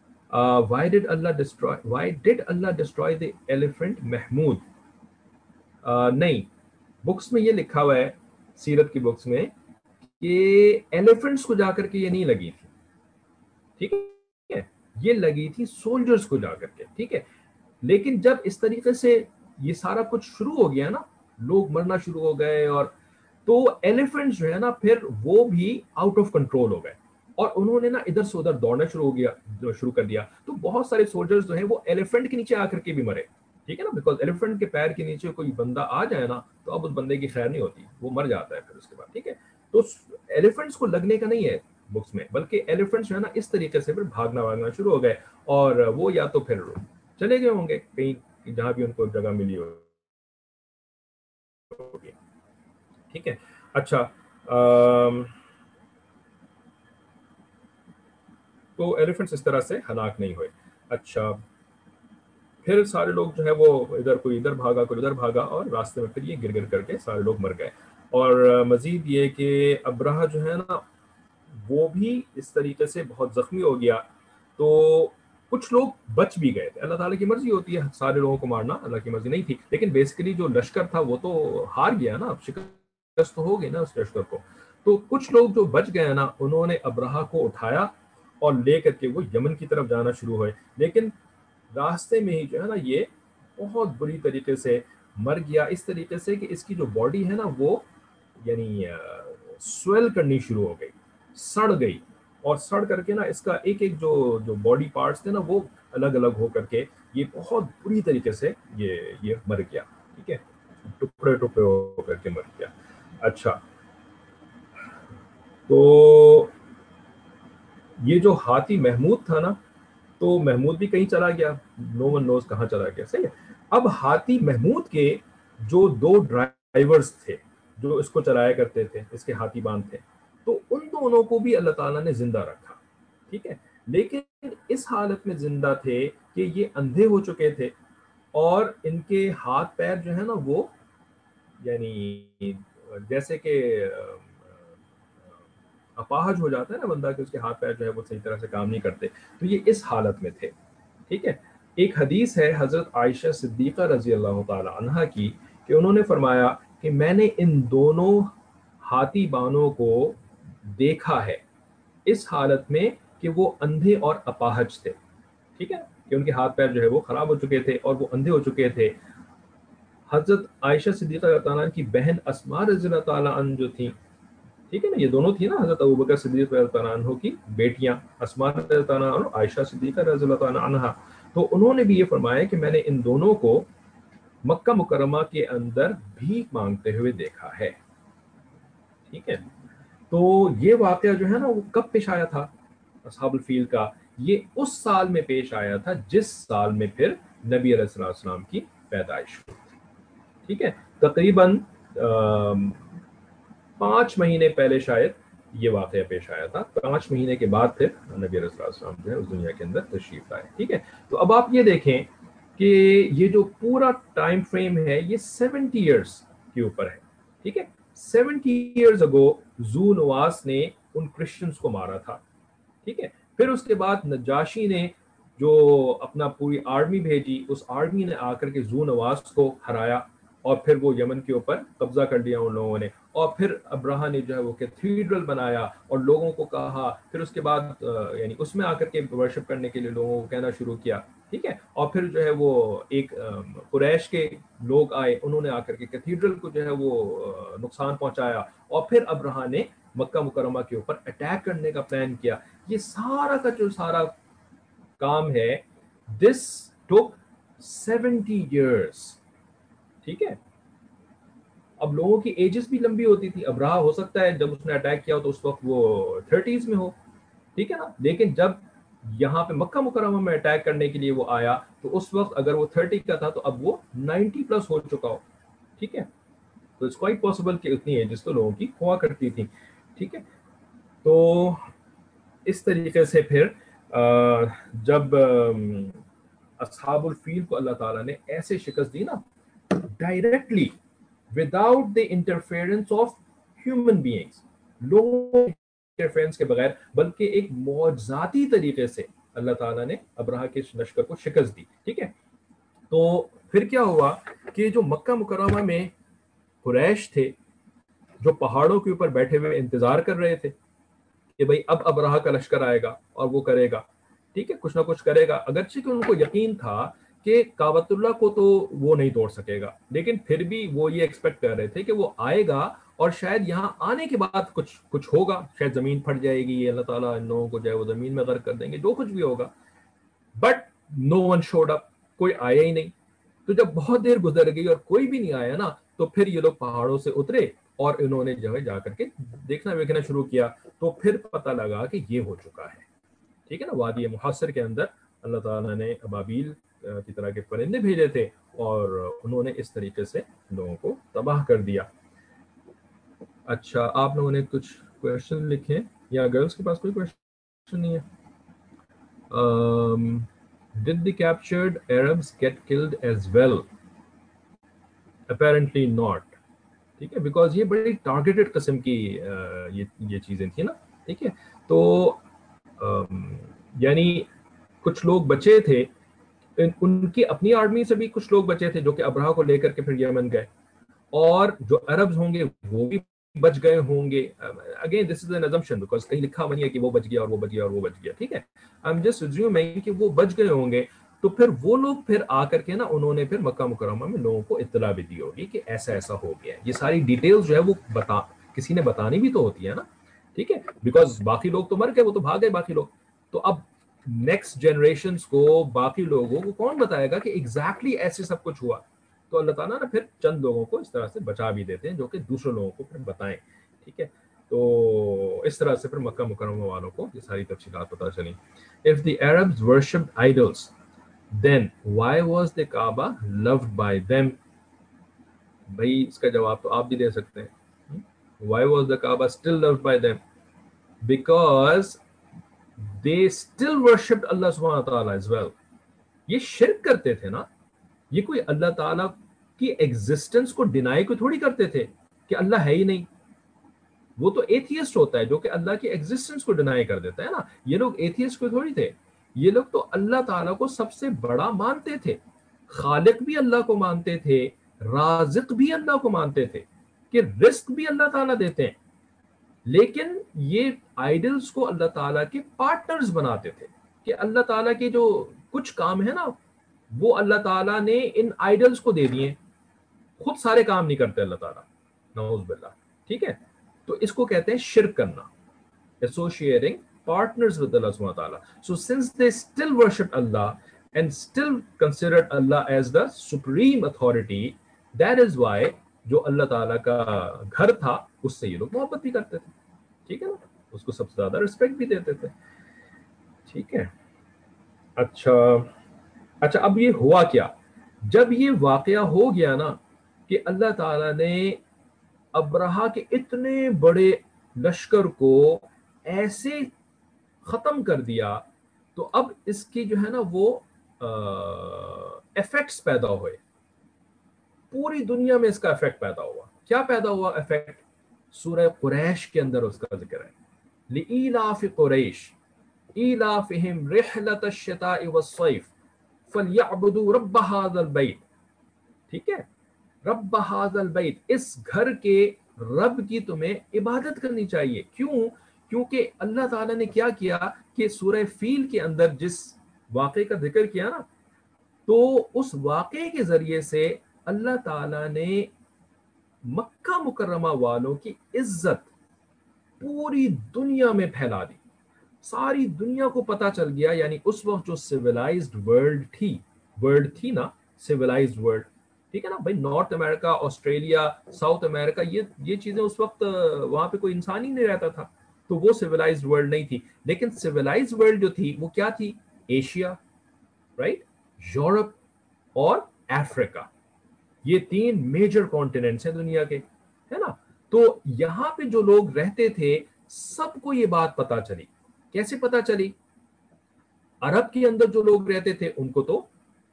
Why did Allah destroy the elephant Mahmud? نہیں، بکس میں یہ لکھا ہوا ہے، سیرت کی بکس میں، کہ ایلیفنٹس کو جا کر کے یہ نہیں لگی تھی. ٹھیک ہے، یہ لگی تھی سولجرز کو جا کر کے. ٹھیک ہے، لیکن جب اس طریقے سے یہ سارا کچھ شروع ہو گیا نا، لوگ مرنا شروع ہو گئے، اور تو ایلیفنٹس جو ہے نا پھر وہ بھی آؤٹ آف کنٹرول ہو گئے، اور انہوں نے نا ادھر سے ادھر دوڑنا شروع کر دیا. تو بہت سارے سولجرز جو ہیں وہ ایلیفنٹ کے نیچے آ کر کے بھی مرے. ٹھیک ہے نا، بیکاز ایلیفنٹ کے پیر کے نیچے کوئی بندہ آ جائے نا تو اب اس بندے کی خیر نہیں ہوتی، وہ مر جاتا ہے پھر اس کے بعد. ٹھیک ہے، تو ایلیفنٹس کو لگنے کا نہیں ہے بکس میں، بلکہ ایلیفنٹس جو ہے نا اس طریقے سے پھر بھاگنا شروع ہو گئے، اور وہ یا تو پھر چلے گئے ہوں گے کہیں جہاں بھی ان کو جگہ ملی ہوگی. ٹھیک ہے. اچھا، تو ایلیفنٹس اس طرح سے ہلاک نہیں ہوئے. اچھا، پھر سارے لوگ جو ہے وہ کوئی ادھر بھاگا کوئی ادھر بھاگا، اور راستے میں پھر یہ گر گر کر کے سارے لوگ مر گئے. اور مزید یہ کہ ابرہہ جو ہے نا وہ بھی اس طریقے سے بہت زخمی ہو گیا. تو کچھ لوگ بچ بھی گئے تھے. اللہ تعالیٰ کی مرضی ہوتی ہے سارے لوگوں کو مارنا، اللہ کی مرضی نہیں تھی، لیکن بیسیکلی جو لشکر تھا وہ تو ہار گیا نا، اب شکست تو ہو گئی نا اس لشکر کو. تو کچھ لوگ جو بچ گئے نا انہوں نے ابرہہ کو اٹھایا اور لے کر کے وہ یمن کی طرف جانا شروع ہوئے. لیکن راستے میں ہی جو ہے نا یہ بہت بری طریقے سے مر گیا، اس طریقے سے کہ اس کی جو باڈی ہے نا وہ یعنی سویل کرنی شروع ہو گئی، سڑ گئی، اور سڑ کر کے نا اس کا ایک ایک جو باڈی پارٹس تھے نا وہ الگ الگ ہو کر کے یہ بہت بری طریقے سے یہ مر گیا. ٹھیک ہے، ٹکڑے ٹکڑے ہو کر کے مر گیا. اچھا، تو یہ جو ہاتھی محمود تھا نا، تو محمود بھی کہیں چلا گیا، نو ون نوز کہاں چلا گیا. صحیح ہے. اب ہاتھی محمود کے جو دو ڈرائیورز تھے جو اس کو چلایا کرتے تھے، اس کے ہاتھی باندھ تھے، تو ان دونوں کو بھی اللہ تعالیٰ نے زندہ رکھا. ٹھیک ہے، لیکن اس حالت میں زندہ تھے کہ یہ اندھے ہو چکے تھے، اور ان کے ہاتھ پیر جو ہے نا وہ یعنی جیسے کہ اپاہج ہو جاتا ہے نا بندہ، کہ اس کے ہاتھ پیر جو ہے وہ صحیح طرح سے کام نہیں کرتے، تو یہ اس حالت میں تھے. ٹھیک ہے. ایک حدیث ہے حضرت عائشہ صدیقہ رضی اللہ تعالی عنہا کی، کہ انہوں نے فرمایا کہ میں نے ان دونوں ہاتھی بانوں کو دیکھا ہے اس حالت میں کہ وہ اندھے اور اپاہج تھے. ٹھیک ہے، کہ ان کے ہاتھ پیر جو ہے وہ خراب ہو چکے تھے اور وہ اندھے ہو چکے تھے. حضرت عائشہ صدیقہ رضی اللہ عنہ کی بہن اسماء رضی اللہ تعالی عنہ جو تھیں، ٹھیک ہے نا، یہ دونوں تھی نا حضرت ابوبکر صدیق رضی اللہ عنہ کی بیٹیاں، اسماء رضی اللہ عنہ اور عائشہ صدیقہ رضی اللہ عنہ. تو انہوں نے بھی یہ فرمایا کہ میں نے ان دونوں کو مکہ مکرمہ کے اندر بھیک مانگتے ہوئے دیکھا ہے. ٹھیک ہے، تو یہ واقعہ جو ہے نا وہ کب پیش آیا تھا اصحاب الفیل کا؟ یہ اس سال میں پیش آیا تھا جس سال میں پھر نبی علیہ السلام کی پیدائش ہوئی. ٹھیک ہے، تقریباً 5 مہینے پہلے شاید یہ واقعہ پیش آیا تھا. 5 مہینے کے بعد پھر نبی علیہ السلام جو ہے اس دنیا کے اندر تشریف لائے. ٹھیک ہے، تو اب آپ یہ دیکھیں کہ یہ جو پورا ٹائم فریم ہے یہ 70 ایئرس کے اوپر ہے. ٹھیک ہے، 70 ایئرز اگو زو نواس نے ان کرسچنز کو مارا تھا. ٹھیک ہے، پھر اس کے بعد نجاشی نے جو اپنا پوری آرمی بھیجی، اس آرمی نے آ کر کے زو نواس کو ہرایا، اور پھر وہ یمن کے اوپر قبضہ کر لیا ان لوگوں نے. اور پھر ابرہہ نے جو ہے وہ کیتھیڈرل بنایا اور لوگوں کو کہا، پھر اس کے بعد یعنی اس میں آ کر کے ورشپ کرنے کے لیے لوگوں کو کہنا شروع کیا. ٹھیک ہے، اور پھر جو ہے وہ ایک قریش کے لوگ آئے، انہوں نے آ کر کے کیتھیڈرل کو جو ہے وہ نقصان پہنچایا، اور پھر ابرہہ نے مکہ مکرمہ کے اوپر اٹیک کرنے کا پلان کیا. یہ سارا کا جو سارا کام ہے دس ٹک 70 ایئرس. ٹھیک ہے، اب لوگوں کی ایجز بھی لمبی ہوتی تھی. ابرہہ ہو سکتا ہے جب اس نے اٹیک کیا تو اس وقت وہ 30s میں ہو، ٹھیک ہے نا، لیکن جب یہاں پہ مکہ مکرمہ میں اٹیک کرنے کے لیے وہ آیا تو اس وقت اگر وہ 30 کا تھا تو اب وہ 90 پلس ہو چکا ہو. ٹھیک ہے، تو اٹس کوائٹ پاسبل کہ اتنی ایجز تو لوگوں کی ہوا کرتی تھی. ٹھیک ہے، تو اس طریقے سے پھر جب اصحاب الفیل کو اللہ تعالیٰ نے ایسے شکست دی نا directly without the interference of human beings, لوگوں انٹرفیرنس کے بغیر، بلکہ ایک معجزاتی طریقے سے اللہ تعالیٰ نے ابرہہ کے لشکر کو شکست دی. ٹھیک ہے. تو پھر کیا ہوا کہ جو مکہ مکرمہ میں قریش تھے جو پہاڑوں کے اوپر بیٹھے ہوئے انتظار کر رہے تھے کہ بھئی اب ابرہہ کا لشکر آئے گا اور وہ کرے گا، ٹھیک ہے، کچھ نہ کچھ کرے گا، اگرچہ کہ ان کو یقین تھا کہ کعبۃ اللہ کو تو وہ نہیں توڑ سکے گا، لیکن پھر بھی وہ یہ ایکسپیکٹ کر رہے تھے کہ وہ آئے گا اور شاید یہاں آنے کے بعد کچھ ہوگا، شاید زمین پھٹ جائے گی، اللہ تعالیٰ ان لوگوں کو جو ہے وہ زمین میں غرق کر دیں گے، جو کچھ بھی ہوگا. But no one showed up, کوئی آیا ہی نہیں. تو جب بہت دیر گزر گئی اور کوئی بھی نہیں آیا نا، تو پھر یہ لوگ پہاڑوں سے اترے اور انہوں نے جو ہے جا کر کے دیکھنا ویکھنا شروع کیا. تو پھر پتہ لگا کہ یہ ہو چکا ہے. ٹھیک ہے نا. وادی محاصر کے اندر اللہ تعالیٰ نے ابابیل کی طرح کے پرندے بھیجے تھے اور انہوں نے اس طریقے سے لوگوں کو تباہ کر دیا. اچھا، آپ لوگوں نے کچھ کوشچن لکھے یا گرلس کے پاس کوئی کوشچن نہیں ہے؟ Did the captured Arabs get killed as well? Apparently not. ٹھیک ہے، بیکاز یہ بڑی ٹارگیٹڈ قسم کی یہ چیزیں تھیں نا. ٹھیک ہے. تو یعنی کچھ لوگ بچے تھے، ان کی اپنی آرمی سے بھی کچھ لوگ بچے تھے جو کہ ابرہہ کو لے کر کے پھر یمن گئے، اور جو عربز ہوں گے وہ بھی بچ گئے ہوں گے. Again this is an assumption because کہیں لکھا نہیں ہے کہ وہ بچ گیا اور وہ بچ گیا اور وہ بچ گیا. ٹھیک ہے. آئی ایم جسٹ assuming کہ وہ بچ گئے ہوں گے. تو پھر وہ لوگ پھر آ کر کے نا انہوں نے پھر مکہ مکرمہ میں لوگوں کو اطلاع بھی دی ہوگی کہ ایسا ایسا ہو گیا ہے. یہ ساری ڈیٹیلز جو ہے وہ کسی نے بتانی بھی تو ہوتی ہے نا. ٹھیک ہے. بیکاز باقی لوگ تو مر گئے، وہ تو بھاگ گئے باقی لوگ. تو اب نیکسٹ جنریشنز کو، باقی لوگوں کو کون بتائے گا کہ ایگزیکٹلی ایسے سب کچھ ہوا؟ تو اللہ تعالیٰ نا پھر چند لوگوں کو اس طرح سے بچا بھی دیتے ہیں جو کہ دوسرے لوگوں کو پھر بتائیں. ٹھیک ہے. تو اس طرح سے پھر مکہ مکرمہ والوں کو یہ ساری تفصیلات پتہ چلیں. If the Arabs worshipped idols, then why was the Kaaba loved by them? بھائی اس کا جواب تو آپ بھی دے سکتے ہیں. Why was the Kaaba still loved by them? Because they still worshipped Allah subhanahu wa ta'ala as well. یہ شرک کرتے تھے نا، یہ کوئی اللہ تعالیٰ کی ایگزسٹنس کو ڈینائی کو تھوڑی کرتے تھے کہ اللہ ہے ہی نہیں. وہ تو ایتھیسٹ ہوتا ہے جو کہ اللہ کی ایگزسٹنس کو ڈینائی کر دیتا ہے نا. یہ لوگ ایتھیسٹ کو تھوڑی تھے، یہ لوگ تو اللہ تعالیٰ کو سب سے بڑا مانتے تھے. خالق بھی اللہ کو مانتے تھے، رازق بھی اللہ کو مانتے تھے کہ رزق بھی اللہ تعالیٰ دیتے ہیں. لیکن یہ آئیڈلز کو اللہ تعالیٰ کے پارٹنرز بناتے تھے کہ اللہ تعالیٰ کے جو کچھ کام ہے نا وہ اللہ تعالیٰ نے ان آئیڈلز کو دے دیے، خود سارے کام نہیں کرتے اللہ تعالیٰ، نعوذ باللہ. ٹھیک ہے. تو اس کو کہتے ہیں شرک کرنا، associating partners with Allah subhanahu wa ta'ala. So since they still worship Allah and still considered Allah as the supreme authority, that is why جو اللہ تعالیٰ کا گھر تھا اس سے یہ لوگ محبت بھی کرتے تھے. ٹھیک ہے نا. اس کو سب سے زیادہ رسپیکٹ بھی دیتے تھے. ٹھیک ہے. اچھا اب یہ ہوا کیا جب یہ واقعہ ہو گیا نا کہ اللہ تعالیٰ نے ابرہہ کے اتنے بڑے لشکر کو ایسے ختم کر دیا، تو اب اس کی جو ہے نا وہ ایفیکٹس پیدا ہوئے. پوری دنیا میں اس کا ایفیکٹ پیدا ہوا. کیا پیدا ہوا ایفیکٹ؟ سورہ قریش کے اندر اس کا ذکر ہے. لِإِيلَافِ قُرَيْشٍ إِيلَافِهِمْ رِحْلَةَ الشِّتَاءِ وَالصَّيْفِ فَلْيَعْبُدُوا رَبَّ هَذَا الْبَيْتِ. ٹھیک ہے. رب هذا البیت، اس گھر کے رب کی تمہیں عبادت کرنی چاہیے. کیوں؟ کیونکہ اللہ تعالیٰ نے کیا کیا کہ سورہ فیل کے اندر جس واقعے کا ذکر کیا نا، تو اس واقعے کے ذریعے سے اللہ تعالیٰ نے مکہ مکرمہ والوں کی عزت پوری دنیا میں پھیلا دی. ساری دنیا کو پتا چل گیا. یعنی اس وقت جو سویلائزڈ ورلڈ تھی نا، سویلائزڈ ورلڈ، ٹھیک ہے نا بھائی، North America, Australia, South America, یہ چیزیں اس وقت وہاں پہ کوئی انسان ہی نہیں رہتا تھا، تو وہ سویلائزڈ ورلڈ نہیں تھی. لیکن سویلائزڈ ورلڈ جو تھی وہ کیا تھی؟ ایشیا، رائٹ، یورپ اور افریقہ. یہ 3 میجر کانٹیننٹس ہیں دنیا کے، ہے نا. تو یہاں پہ جو لوگ رہتے تھے سب کو یہ بات پتا چلی. کیسے پتا چلی؟ عرب کے اندر جو لوگ رہتے تھے ان کو تو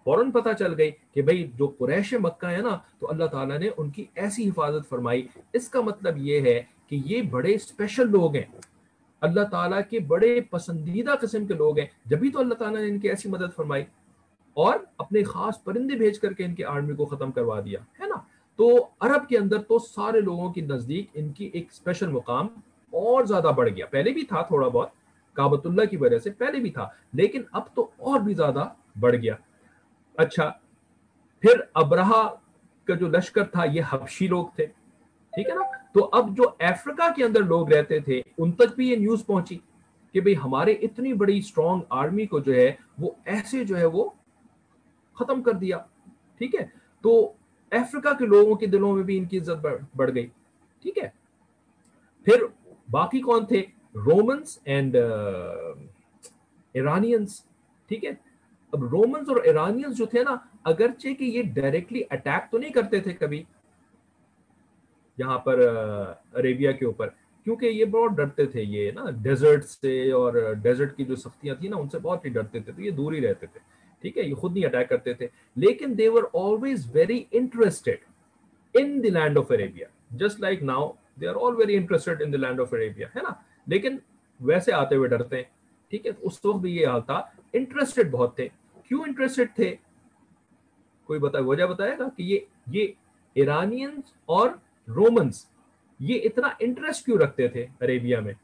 فوراً پتہ چل گئی کہ بھئی جو قریش مکہ ہے نا تو اللہ تعالیٰ نے ان کی ایسی حفاظت فرمائی. اس کا مطلب یہ ہے کہ یہ بڑے اسپیشل لوگ ہیں, اللہ تعالیٰ کے بڑے پسندیدہ قسم کے لوگ ہیں, جبھی تو اللہ تعالیٰ نے ان کی ایسی مدد فرمائی اور اپنے خاص پرندے بھیج کر کے ان کی آرمی کو ختم کروا دیا ہے نا. تو عرب کے اندر تو سارے لوگوں کے نزدیک ان کی ایک اسپیشل مقام اور زیادہ بڑھ گیا. پہلے بھی تھا تھوڑا بہت کعبۃ اللہ کی وجہ سے, پہلے بھی تھا, لیکن اب تو اور بھی زیادہ بڑھ گیا. اچھا, پھر ابرہا کا جو لشکر تھا یہ حبشی لوگ تھے, ٹھیک ہے نا. تو اب جو افریقہ کے اندر لوگ رہتے تھے ان تک بھی یہ نیوز پہنچی کہ بھئی ہمارے اتنی بڑی اسٹرانگ آرمی کو جو ہے وہ ایسے جو ہے وہ ختم کر دیا, ٹھیک ہے. تو افریقہ کے لوگوں کے دلوں میں بھی ان کی عزت بڑھ گئی, ٹھیک ہے. پھر باقی کون تھے؟ رومنز اینڈ ایرانینز, ٹھیک ہے. اب رومنز اور ایرانینز جو تھے نا, اگرچہ کہ یہ ڈائریکٹلی اٹیک تو نہیں کرتے تھے کبھی یہاں پر عربیہ کے اوپر, کیونکہ یہ بہت ڈرتے تھے یہ نا ڈیزرٹ سے, اور ڈیزرٹ کی جو سختیاں تھیں نا ان سے بہت ہی ڈرتے تھے, تو یہ دور ہی رہتے تھے, ٹھیک ہے. یہ خود نہیں اٹیک کرتے تھے, لیکن they were always very interested in the land of Arabia, just like now they are all very interested in the land of Arabia, ہے نا. لیکن ویسے آتے ہوئے ڈرتے ہیں, ٹھیک ہے. اس وقت بھی یہ حال تھا, انٹرسٹڈ بہت تھے. کیوں انٹرسٹڈ تھے؟ کوئی وجہ بتائے گا کہ یہ ایرانینز اور رومنز یہ اتنا انٹرسٹ کیوں رکھتے تھے عربیہ میں؟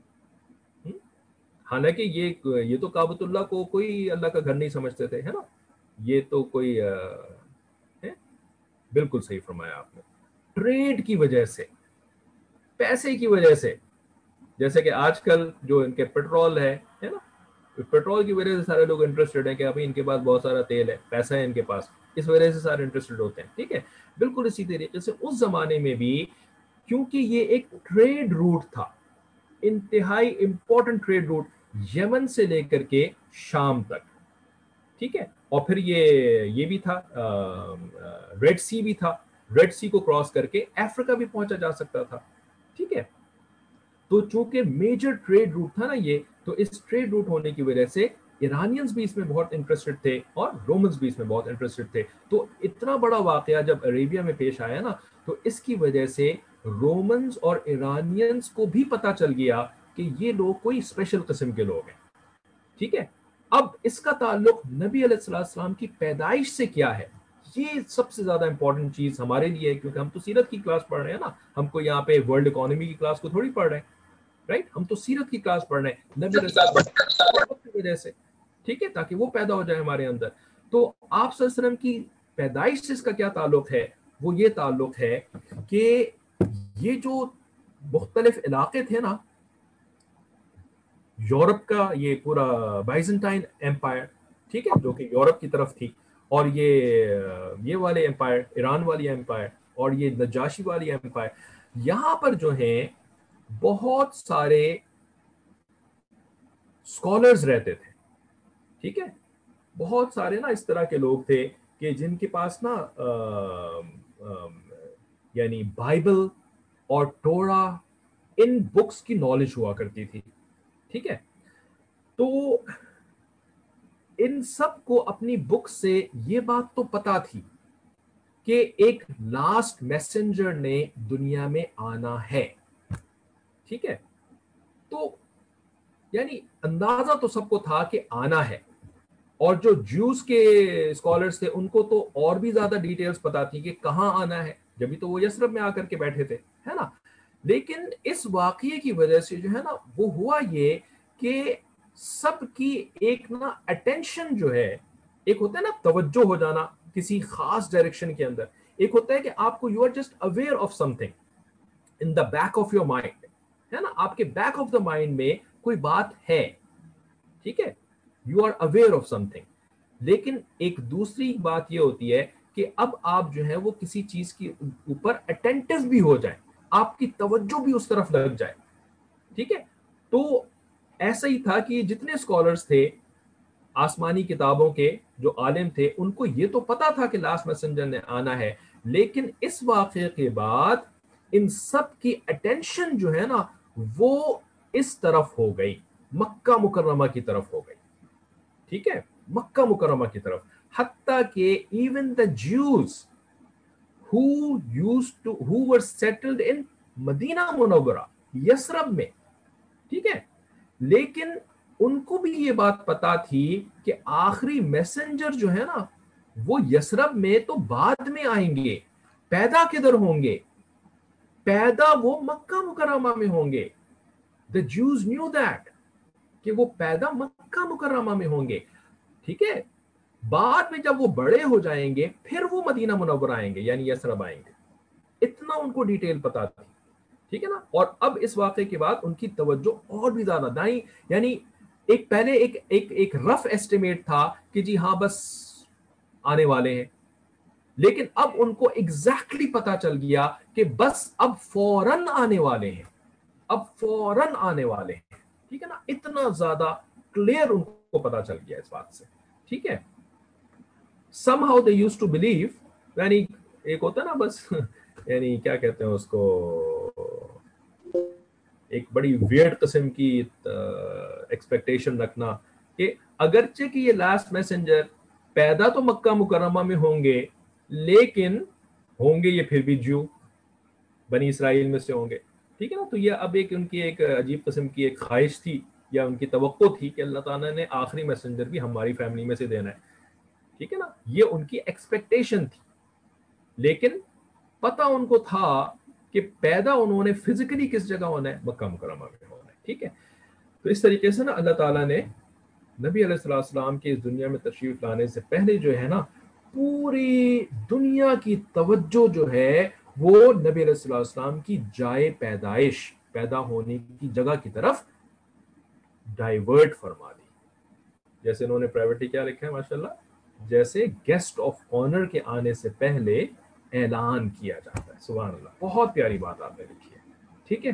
حالانکہ یہ تو کعبۃ اللہ کو کوئی اللہ کا گھر نہیں سمجھتے تھے, ہے نا. یہ تو کوئی بالکل صحیح فرمایا آپ نے. ٹریڈ کی وجہ سے, پیسے کی وجہ سے, جیسے کہ آج کل جو ان کے پیٹرول ہے نا, پیٹرول کی وجہ سے سارے لوگ انٹرسٹڈ ہیں کہ ابھی ان کے پاس بہت سارا تیل ہے, پیسہ ہے ان کے پاس, اس وجہ سے سارے انٹرسٹڈ ہوتے ہیں, ٹھیک ہے. بالکل اسی طریقے سے اس زمانے میں بھی, کیونکہ یہ ایک ٹریڈ روٹ تھا, انتہائی امپورٹنٹ ٹریڈ روٹ, یمن سے لے کر کے شام تک, ٹھیک ہے. اور پھر یہ بھی تھا, ریڈ سی بھی تھا, ریڈ سی کو کراس کر کے افریقہ بھی پہنچا جا سکتا تھا, ٹھیک ہے. تو چونکہ میجر ٹریڈ روٹ تھا نا یہ, تو اس ٹریڈ روٹ ہونے کی وجہ سے ایرانینز بھی اس میں بہت انٹرسٹڈ تھے اور رومنز بھی اس میں بہت انٹرسٹڈ تھے. تو اتنا بڑا واقعہ جب عربیہ میں پیش آیا نا, تو اس کی وجہ سے رومنز اور ایرانینز کو بھی پتا چل گیا کہ یہ لوگ کوئی اسپیشل قسم کے لوگ ہیں, ٹھیک ہے. اب اس کا تعلق نبی علیہ السلام کی پیدائش سے کیا ہے, یہ سب سے زیادہ امپورٹنٹ چیز ہمارے لیے ہے, کیونکہ ہم تو سیرت کی کلاس پڑھ رہے ہیں نا, ہم کو یہاں پہ ورلڈ اکانومی کی کلاس کو تھوڑی پڑھ رہے ہیں, رائٹ. ہم تو سیرت کی کلاس پڑھ رہے ہیں نبی علیہ السلام کی وجہ سے, ٹھیک ہے, تاکہ وہ پیدا ہو جائے ہمارے اندر. تو آپ صلی اللہ علیہ وسلم کی پیدائش سے اس کا کیا تعلق ہے؟ وہ یہ تعلق ہے کہ یہ جو مختلف علاقے تھے نا, یورپ کا یہ پورا بائزنٹائن ایمپائر, ٹھیک ہے, جو کہ یورپ کی طرف تھی, اور یہ والے ایمپائر, ایران والی ایمپائر, اور یہ نجاشی والی ایمپائر, یہاں پر جو ہیں بہت سارے اسکالرز رہتے تھے, ٹھیک ہے. بہت سارے نا اس طرح کے لوگ تھے کہ جن کے پاس نا یعنی بائبل اور ٹورا, ان بکس کی نالج ہوا کرتی تھی, ٹھیک ہے. تو ان سب کو اپنی بک سے یہ بات تو پتا تھی کہ ایک لاسٹ میسنجر نے دنیا میں آنا ہے, ٹھیک ہے. تو یعنی اندازہ تو سب کو تھا کہ آنا ہے, اور جو جوز کے اسکالرز تھے ان کو تو اور بھی زیادہ ڈیٹیلز پتا تھی کہ کہاں آنا ہے, جبھی تو وہ یثرب میں آ کر کے بیٹھے تھے, ہے نا. لیکن اس واقعے کی وجہ سے جو ہے نا وہ ہوا یہ کہ سب کی ایک نا اٹینشن جو ہے, ایک ہوتا ہے نا توجہ ہو جانا کسی خاص ڈائریکشن کے اندر, ایک ہوتا ہے کہ آپ کو you are just aware of something in the back of your mind, ہے نا, آپ کے بیک آف دا مائنڈ میں کوئی بات ہے, ٹھیک ہے, you are aware of something. لیکن ایک دوسری بات یہ ہوتی ہے کہ اب آپ جو ہے وہ کسی چیز کے اوپر اٹینٹو بھی ہو جائیں, آپ کی توجہ بھی اس طرف لگ جائے, ٹھیک ہے. تو ایسا ہی تھا کہ جتنے اسکالرز تھے آسمانی کتابوں کے جو عالم تھے, ان کو یہ تو پتا تھا کہ لاسٹ میسنجر نے آنا ہے, لیکن اس واقعے کے بعد ان سب کی اٹینشن جو ہے نا وہ اس طرف ہو گئی, مکہ مکرمہ کی طرف ہو گئی, ٹھیک ہے, مکہ مکرمہ کی طرف. حتیٰ کہ even the Jews who were settled in مدینہ منورہ یثرب میں، ٹھیک ہے، لیکن ان کو بھی یہ بات پتا تھی کہ آخری میسنجر جو ہے نا وہ یثرب میں تو بعد میں آئیں گے، پیدا کدھر ہوں گے؟ پیدا وہ مکہ مکرمہ میں ہوں گے. The Jews knew that کہ وہ پیدا مکہ مکرمہ میں ہوں گے، ٹھیک ہے، بعد میں جب وہ بڑے ہو جائیں گے پھر وہ مدینہ منورہ آئیں گے، یعنی یثرب آئیں گے. اتنا ان کو ڈیٹیل پتا تھی، ٹھیک ہے نا. اور اب اس واقعے کے بعد ان کی توجہ اور بھی زیادہ دائیں، یعنی ایک پہلے ایک رف ایسٹیمیٹ تھا کہ جی ہاں بس آنے والے ہیں، لیکن اب ان کو ایگزیکٹلی پتا چل گیا کہ بس اب فوراً آنے والے ہیں، اب فوراً آنے والے ہیں، ٹھیک ہے نا. اتنا زیادہ کلیئر ان کو پتا چل گیا اس بات سے، ٹھیک ہے. somehow they used to believe، یعنی ایک ہوتا ہے نا بس یعنی کیا کہتے ہیں اس کو، ایک بڑی ویئرڈ قسم کی ایکسپیکٹیشن رکھنا کہ اگرچہ کہ یہ لاسٹ میسنجر پیدا تو مکہ مکرمہ میں ہوں گے، لیکن ہوں گے یہ پھر بھی جو بنی اسرائیل میں سے ہوں گے، ٹھیک ہے نا. تو یہ اب ایک ان کی ایک عجیب قسم کی ایک خواہش تھی یا ان کی توقع تھی کہ اللہ تعالیٰ نے آخری میسنجر بھی ہماری فیملی میں سے دینا ہے، ٹھیک ہے نا. یہ ان کی ایکسپیکٹیشن تھی، لیکن پتا ان کو تھا کہ پیدا انہوں نے فزیکلی کس جگہ ہونا ہے، مکہ مکرمہ میں ہونا ہے، ٹھیک ہے. تو اس طریقے سے نا اللہ تعالیٰ نے نبی علیہ السلام کے اس دنیا میں تشریف لانے سے پہلے جو ہے نا پوری دنیا کی توجہ جو ہے وہ نبی علیہ السلام کی جائے پیدائش، پیدا ہونے کی جگہ کی طرف ڈائیورٹ فرما دی. جیسے انہوں نے پرائیویٹلی کیا لکھا ہے ماشاءاللہ، جیسے گیسٹ آف آنر کے آنے سے پہلے اعلان کیا جاتا ہے. سبحان اللہ، بہت پیاری بات آپ نے لکھی ہے، ٹھیک ہے.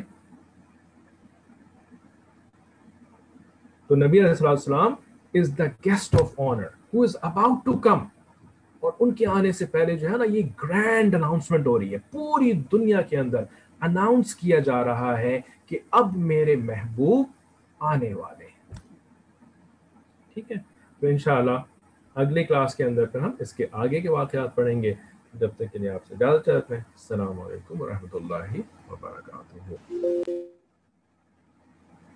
تو نبی علیہ السلام is the guest of honour who is about to come, اور ان کے آنے سے پہلے جو ہے نا یہ گرینڈ اناؤنسمنٹ ہو رہی ہے، پوری دنیا کے اندر اناؤنس کیا جا رہا ہے کہ اب میرے محبوب آنے والے ہیں، ٹھیک ہے. تو انشاءاللہ اگلی کلاس کے اندر پھر ہم اس کے آگے کے واقعات پڑھیں گے. جب تک کے لیے آپ سے اجازت چاہتے ہیں. السلام علیکم ورحمۃ اللہ وبرکاتہ.